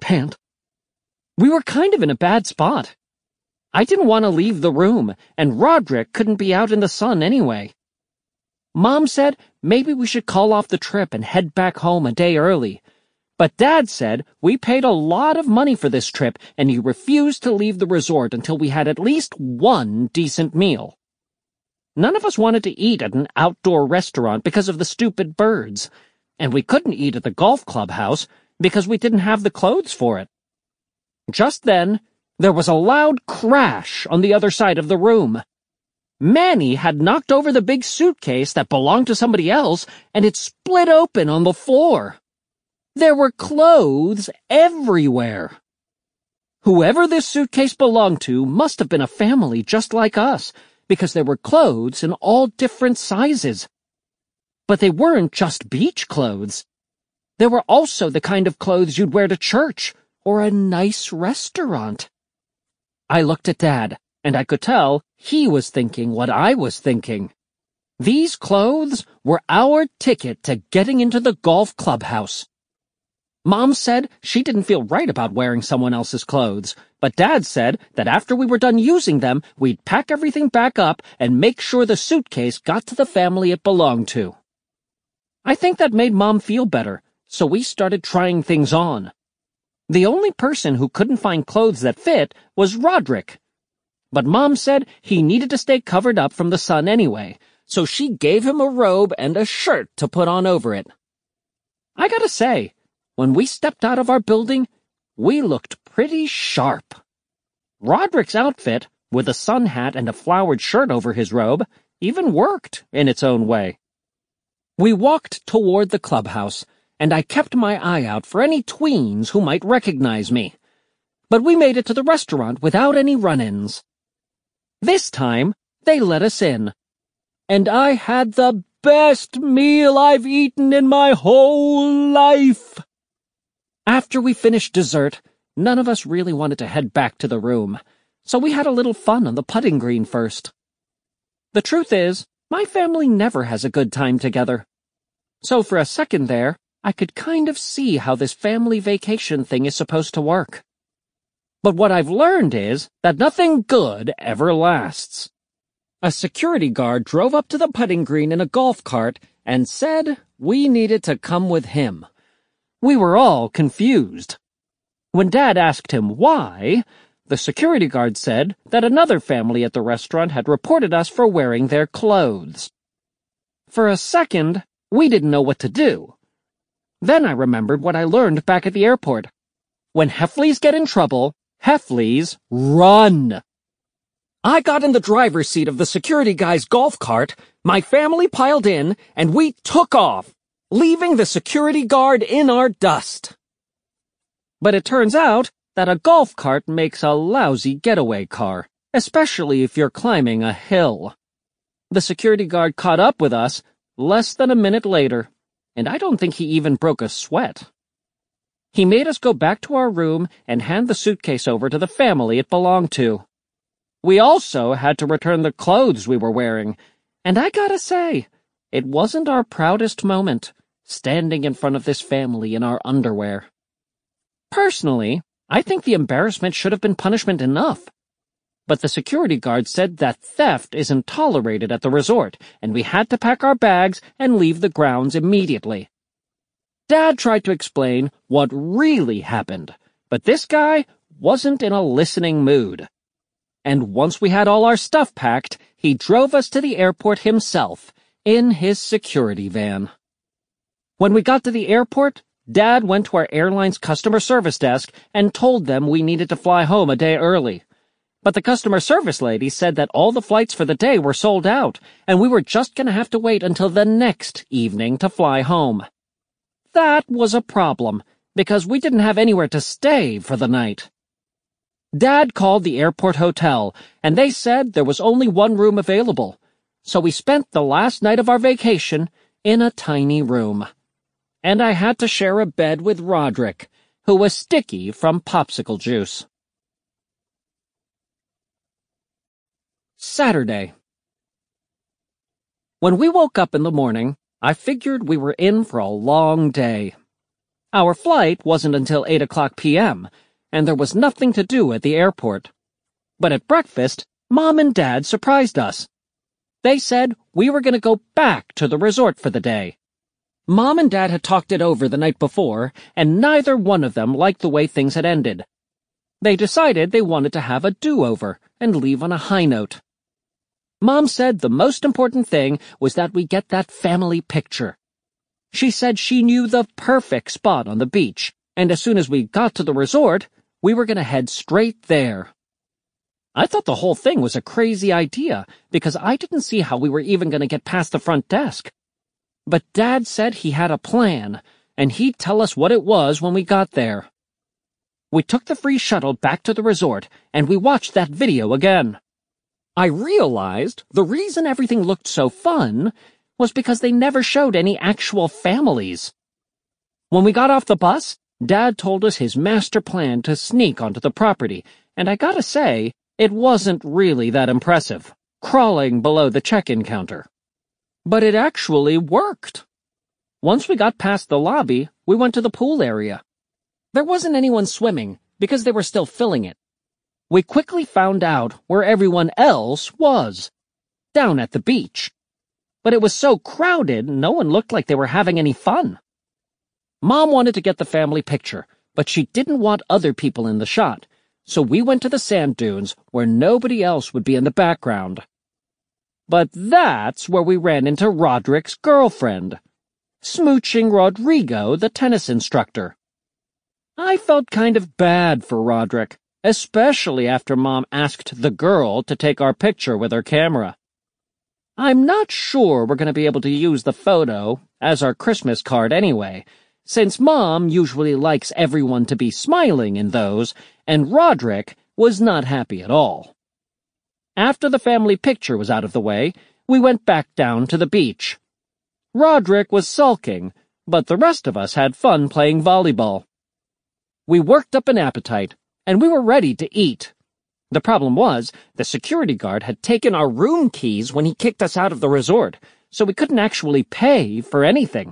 We were kind of in a bad spot. I didn't want to leave the room, and Roderick couldn't be out in the sun anyway. Mom said maybe we should call off the trip and head back home a day early. But Dad said we paid a lot of money for this trip, and he refused to leave the resort until we had at least one decent meal. None of us wanted to eat at an outdoor restaurant because of the stupid birds, and we couldn't eat at the golf clubhouse because we didn't have the clothes for it. Just then, there was a loud crash on the other side of the room. Manny had knocked over the big suitcase that belonged to somebody else, and it split open on the floor. There were clothes everywhere. Whoever this suitcase belonged to must have been a family just like us, because there were clothes in all different sizes. But they weren't just beach clothes. There were also the kind of clothes you'd wear to church or a nice restaurant. I looked at Dad, and I could tell he was thinking what I was thinking. These clothes were our ticket to getting into the golf clubhouse. Mom said she didn't feel right about wearing someone else's clothes, but Dad said that after we were done using them, we'd pack everything back up and make sure the suitcase got to the family it belonged to. I think that made Mom feel better, so we started trying things on. The only person who couldn't find clothes that fit was Roderick. But Mom said he needed to stay covered up from the sun anyway, so she gave him a robe and a shirt to put on over it. I gotta say, when we stepped out of our building, we looked pretty sharp. Roderick's outfit, with a sun hat and a flowered shirt over his robe, even worked in its own way. We walked toward the clubhouse, and I kept my eye out for any tweens who might recognize me. But we made it to the restaurant without any run-ins. This time, they let us in. And I had the best meal I've eaten in my whole life. After we finished dessert, none of us really wanted to head back to the room, so we had a little fun on the putting green first. The truth is, my family never has a good time together. So for a second there, I could kind of see how this family vacation thing is supposed to work. But what I've learned is that nothing good ever lasts. A security guard drove up to the putting green in a golf cart and said we needed to come with him. We were all confused. When Dad asked him why, the security guard said that another family at the restaurant had reported us for wearing their clothes. For a second, we didn't know what to do. Then I remembered what I learned back at the airport. When Heffleys get in trouble, Heffleys run. I got in the driver's seat of the security guy's golf cart, my family piled in, and we took off, leaving the security guard in our dust. But it turns out that a golf cart makes a lousy getaway car, especially if you're climbing a hill. The security guard caught up with us less than a minute later, and I don't think he even broke a sweat. He made us go back to our room and hand the suitcase over to the family it belonged to. We also had to return the clothes we were wearing, and I gotta say, it wasn't our proudest moment, standing in front of this family in our underwear. Personally, I think the embarrassment should have been punishment enough. But the security guard said that theft isn't tolerated at the resort, and we had to pack our bags and leave the grounds immediately. Dad tried to explain what really happened, but this guy wasn't in a listening mood. And once we had all our stuff packed, he drove us to the airport himself, in his security van. When we got to the airport, Dad went to our airline's customer service desk and told them we needed to fly home a day early. But the customer service lady said that all the flights for the day were sold out, and we were just going to have to wait until the next evening to fly home. That was a problem, because we didn't have anywhere to stay for the night. Dad called the airport hotel, and they said there was only one room available, so we spent the last night of our vacation in a tiny room. And I had to share a bed with Roderick, who was sticky from popsicle juice. Saturday. When we woke up in the morning, I figured we were in for a long day. Our flight wasn't until 8 o'clock p.m., and there was nothing to do at the airport. But at breakfast, Mom and Dad surprised us. They said we were going to go back to the resort for the day. Mom and Dad had talked it over the night before, and neither one of them liked the way things had ended. They decided they wanted to have a do-over and leave on a high note. Mom said the most important thing was that we get that family picture. She said she knew the perfect spot on the beach, and as soon as we got to the resort, we were going to head straight there. I thought the whole thing was a crazy idea, because I didn't see how we were even going to get past the front desk. But Dad said he had a plan, and he'd tell us what it was when we got there. We took the free shuttle back to the resort, and we watched that video again. I realized the reason everything looked so fun was because they never showed any actual families. When we got off the bus, Dad told us his master plan to sneak onto the property, and I gotta say, it wasn't really that impressive, crawling below the check-in counter. But it actually worked. Once we got past the lobby, we went to the pool area. There wasn't anyone swimming, because they were still filling it. We quickly found out where everyone else was, down at the beach. But it was so crowded, no one looked like they were having any fun. Mom wanted to get the family picture, but she didn't want other people in the shot, so we went to the sand dunes where nobody else would be in the background. But that's where we ran into Roderick's girlfriend, smooching Rodrigo, the tennis instructor. I felt kind of bad for Roderick, especially after Mom asked the girl to take our picture with her camera. I'm not sure we're going to be able to use the photo as our Christmas card anyway, since Mom usually likes everyone to be smiling in those, and Roderick was not happy at all. After the family picture was out of the way, we went back down to the beach. Roderick was sulking, but the rest of us had fun playing volleyball. We worked up an appetite, and we were ready to eat. The problem was, the security guard had taken our room keys when he kicked us out of the resort, so we couldn't actually pay for anything.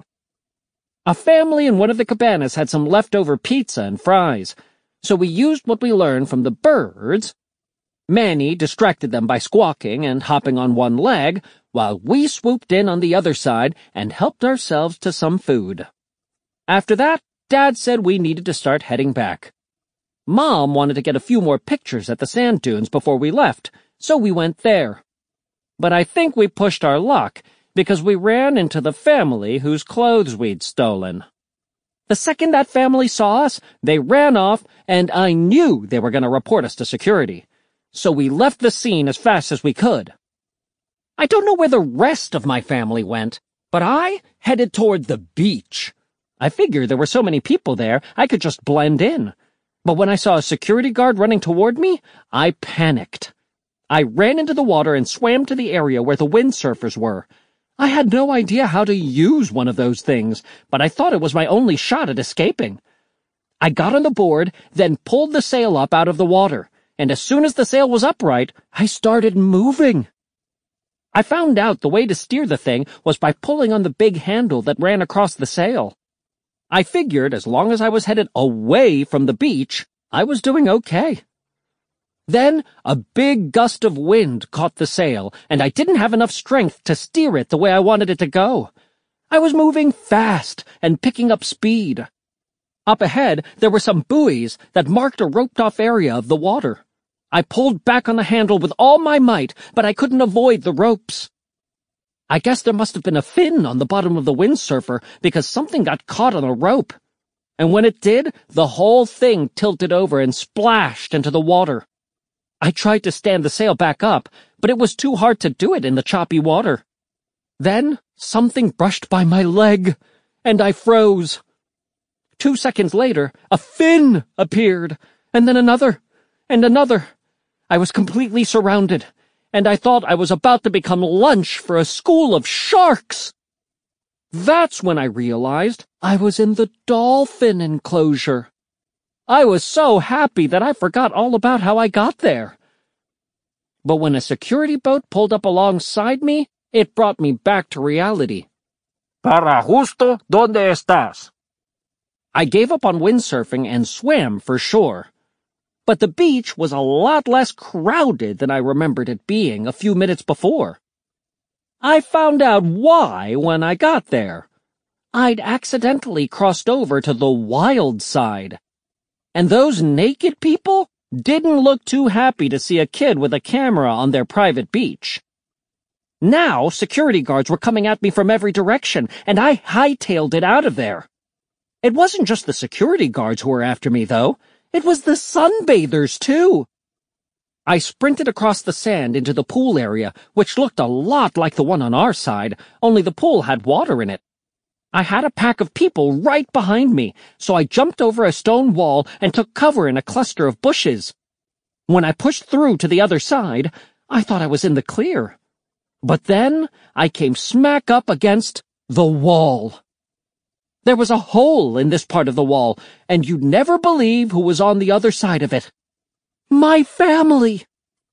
A family in one of the cabanas had some leftover pizza and fries, so we used what we learned from the birds. Manny distracted them by squawking and hopping on one leg, while we swooped in on the other side and helped ourselves to some food. After that, Dad said we needed to start heading back. Mom wanted to get a few more pictures at the sand dunes before we left, so we went there. But I think we pushed our luck, because we ran into the family whose clothes we'd stolen. The second that family saw us, they ran off, and I knew they were going to report us to security. so we left the scene as fast as we could. I don't know where the rest of my family went, but I headed toward the beach. I figured there were so many people there, I could just blend in. But when I saw a security guard running toward me, I panicked. I ran into the water and swam to the area where the windsurfers were. I had no idea how to use one of those things, but I thought it was my only shot at escaping. I got on the board, then pulled the sail up out of the water, and as soon as the sail was upright, I started moving. I found out the way to steer the thing was by pulling on the big handle that ran across the sail. I figured as long as I was headed away from the beach, I was doing okay. Then a big gust of wind caught the sail, and I didn't have enough strength to steer it the way I wanted it to go. I was moving fast and picking up speed. Up ahead, there were some buoys that marked a roped-off area of the water. I pulled back on the handle with all my might, but I couldn't avoid the ropes. I guess there must have been a fin on the bottom of the windsurfer because something got caught on a rope. And when it did, the whole thing tilted over and splashed into the water. I tried to stand the sail back up, but it was too hard to do it in the choppy water. Then something brushed by my leg, and I froze. 2 seconds later, a fin appeared, and then another, and another. I was completely surrounded, and I thought I was about to become lunch for a school of sharks. That's when I realized I was in the dolphin enclosure. I was so happy that I forgot all about how I got there. But when a security boat pulled up alongside me, it brought me back to reality. Para justo donde estás. I gave up on windsurfing and swam for shore. But the beach was a lot less crowded than I remembered it being a few minutes before. I found out why when I got there. I'd accidentally crossed over to the wild side. And those naked people didn't look too happy to see a kid with a camera on their private beach. Now security guards were coming at me from every direction, and I hightailed it out of there. It wasn't just the security guards who were after me, though. It was the sunbathers, too. I sprinted across the sand into the pool area, which looked a lot like the one on our side, only the pool had water in it. I had a pack of people right behind me, so I jumped over a stone wall and took cover in a cluster of bushes. When I pushed through to the other side, I thought I was in the clear. But then I came smack up against the wall. There was a hole in this part of the wall, and you'd never believe who was on the other side of it. My family!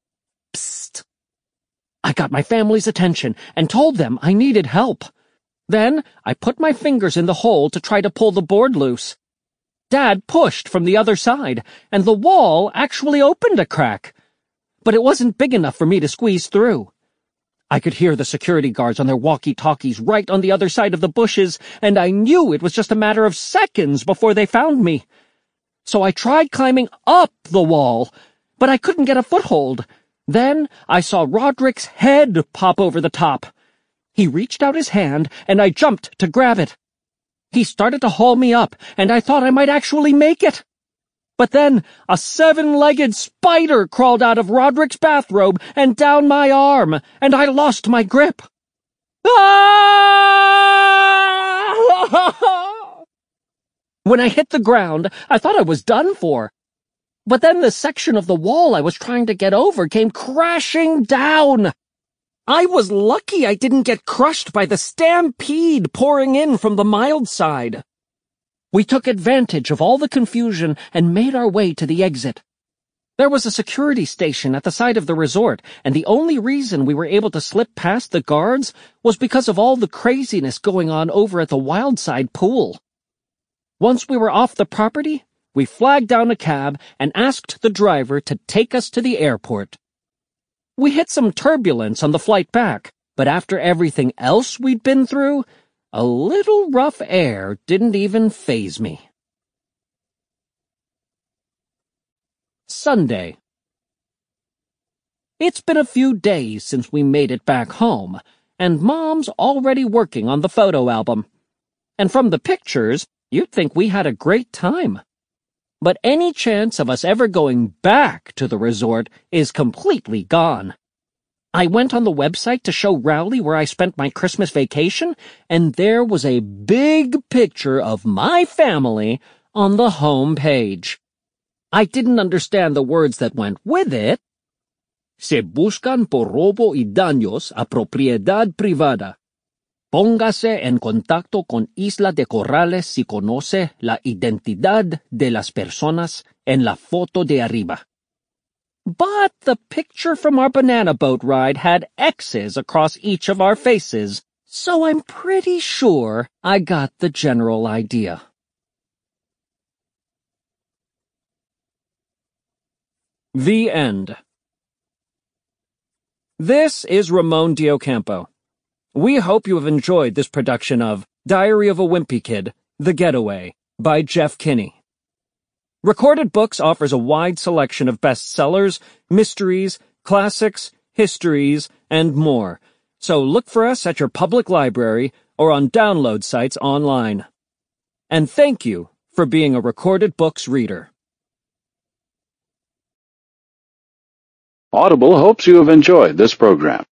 Psst! I got my family's attention and told them I needed help. Then I put my fingers in the hole to try to pull the board loose. Dad pushed from the other side, and the wall actually opened a crack. But it wasn't big enough for me to squeeze through. I could hear the security guards on their walkie-talkies right on the other side of the bushes, and I knew it was just a matter of seconds before they found me. So I tried climbing up the wall, but I couldn't get a foothold. Then I saw Roderick's head pop over the top. He reached out his hand, and I jumped to grab it. He started to haul me up, and I thought I might actually make it. But then a 7-legged spider crawled out of Roderick's bathrobe and down my arm, and I lost my grip. Ah! When I hit the ground, I thought I was done for. But then the section of the wall I was trying to get over came crashing down. I was lucky I didn't get crushed by the stampede pouring in from the mild side. We took advantage of all the confusion and made our way to the exit. There was a security station at the side of the resort, and the only reason we were able to slip past the guards was because of all the craziness going on over at the Wildside pool. Once we were off the property, we flagged down a cab and asked the driver to take us to the airport. We hit some turbulence on the flight back, but after everything else we'd been through, a little rough air didn't even faze me. Sunday. It's been a few days since we made it back home, and Mom's already working on the photo album. And from the pictures, you'd think we had a great time. but any chance of us ever going back to the resort is completely gone. I went on the website to show Rowley where I spent my Christmas vacation, and there was a big picture of my family on the home page. I didn't understand the words that went with it. Se buscan por robo y daños a propiedad privada. Póngase en contacto con Isla de Corrales si conoce la identidad de las personas en la foto de arriba. But the picture from our banana boat ride had X's across each of our faces, so I'm pretty sure I got the general idea. The End. This is Ramon Diocampo. We hope you have enjoyed this production of Diary of a Wimpy Kid, The Getaway, by Jeff Kinney. Recorded Books offers a wide selection of bestsellers, mysteries, classics, histories, and more, so look for us at your public library or on download sites online. And thank you for being a Recorded Books reader. Audible hopes you have enjoyed this program.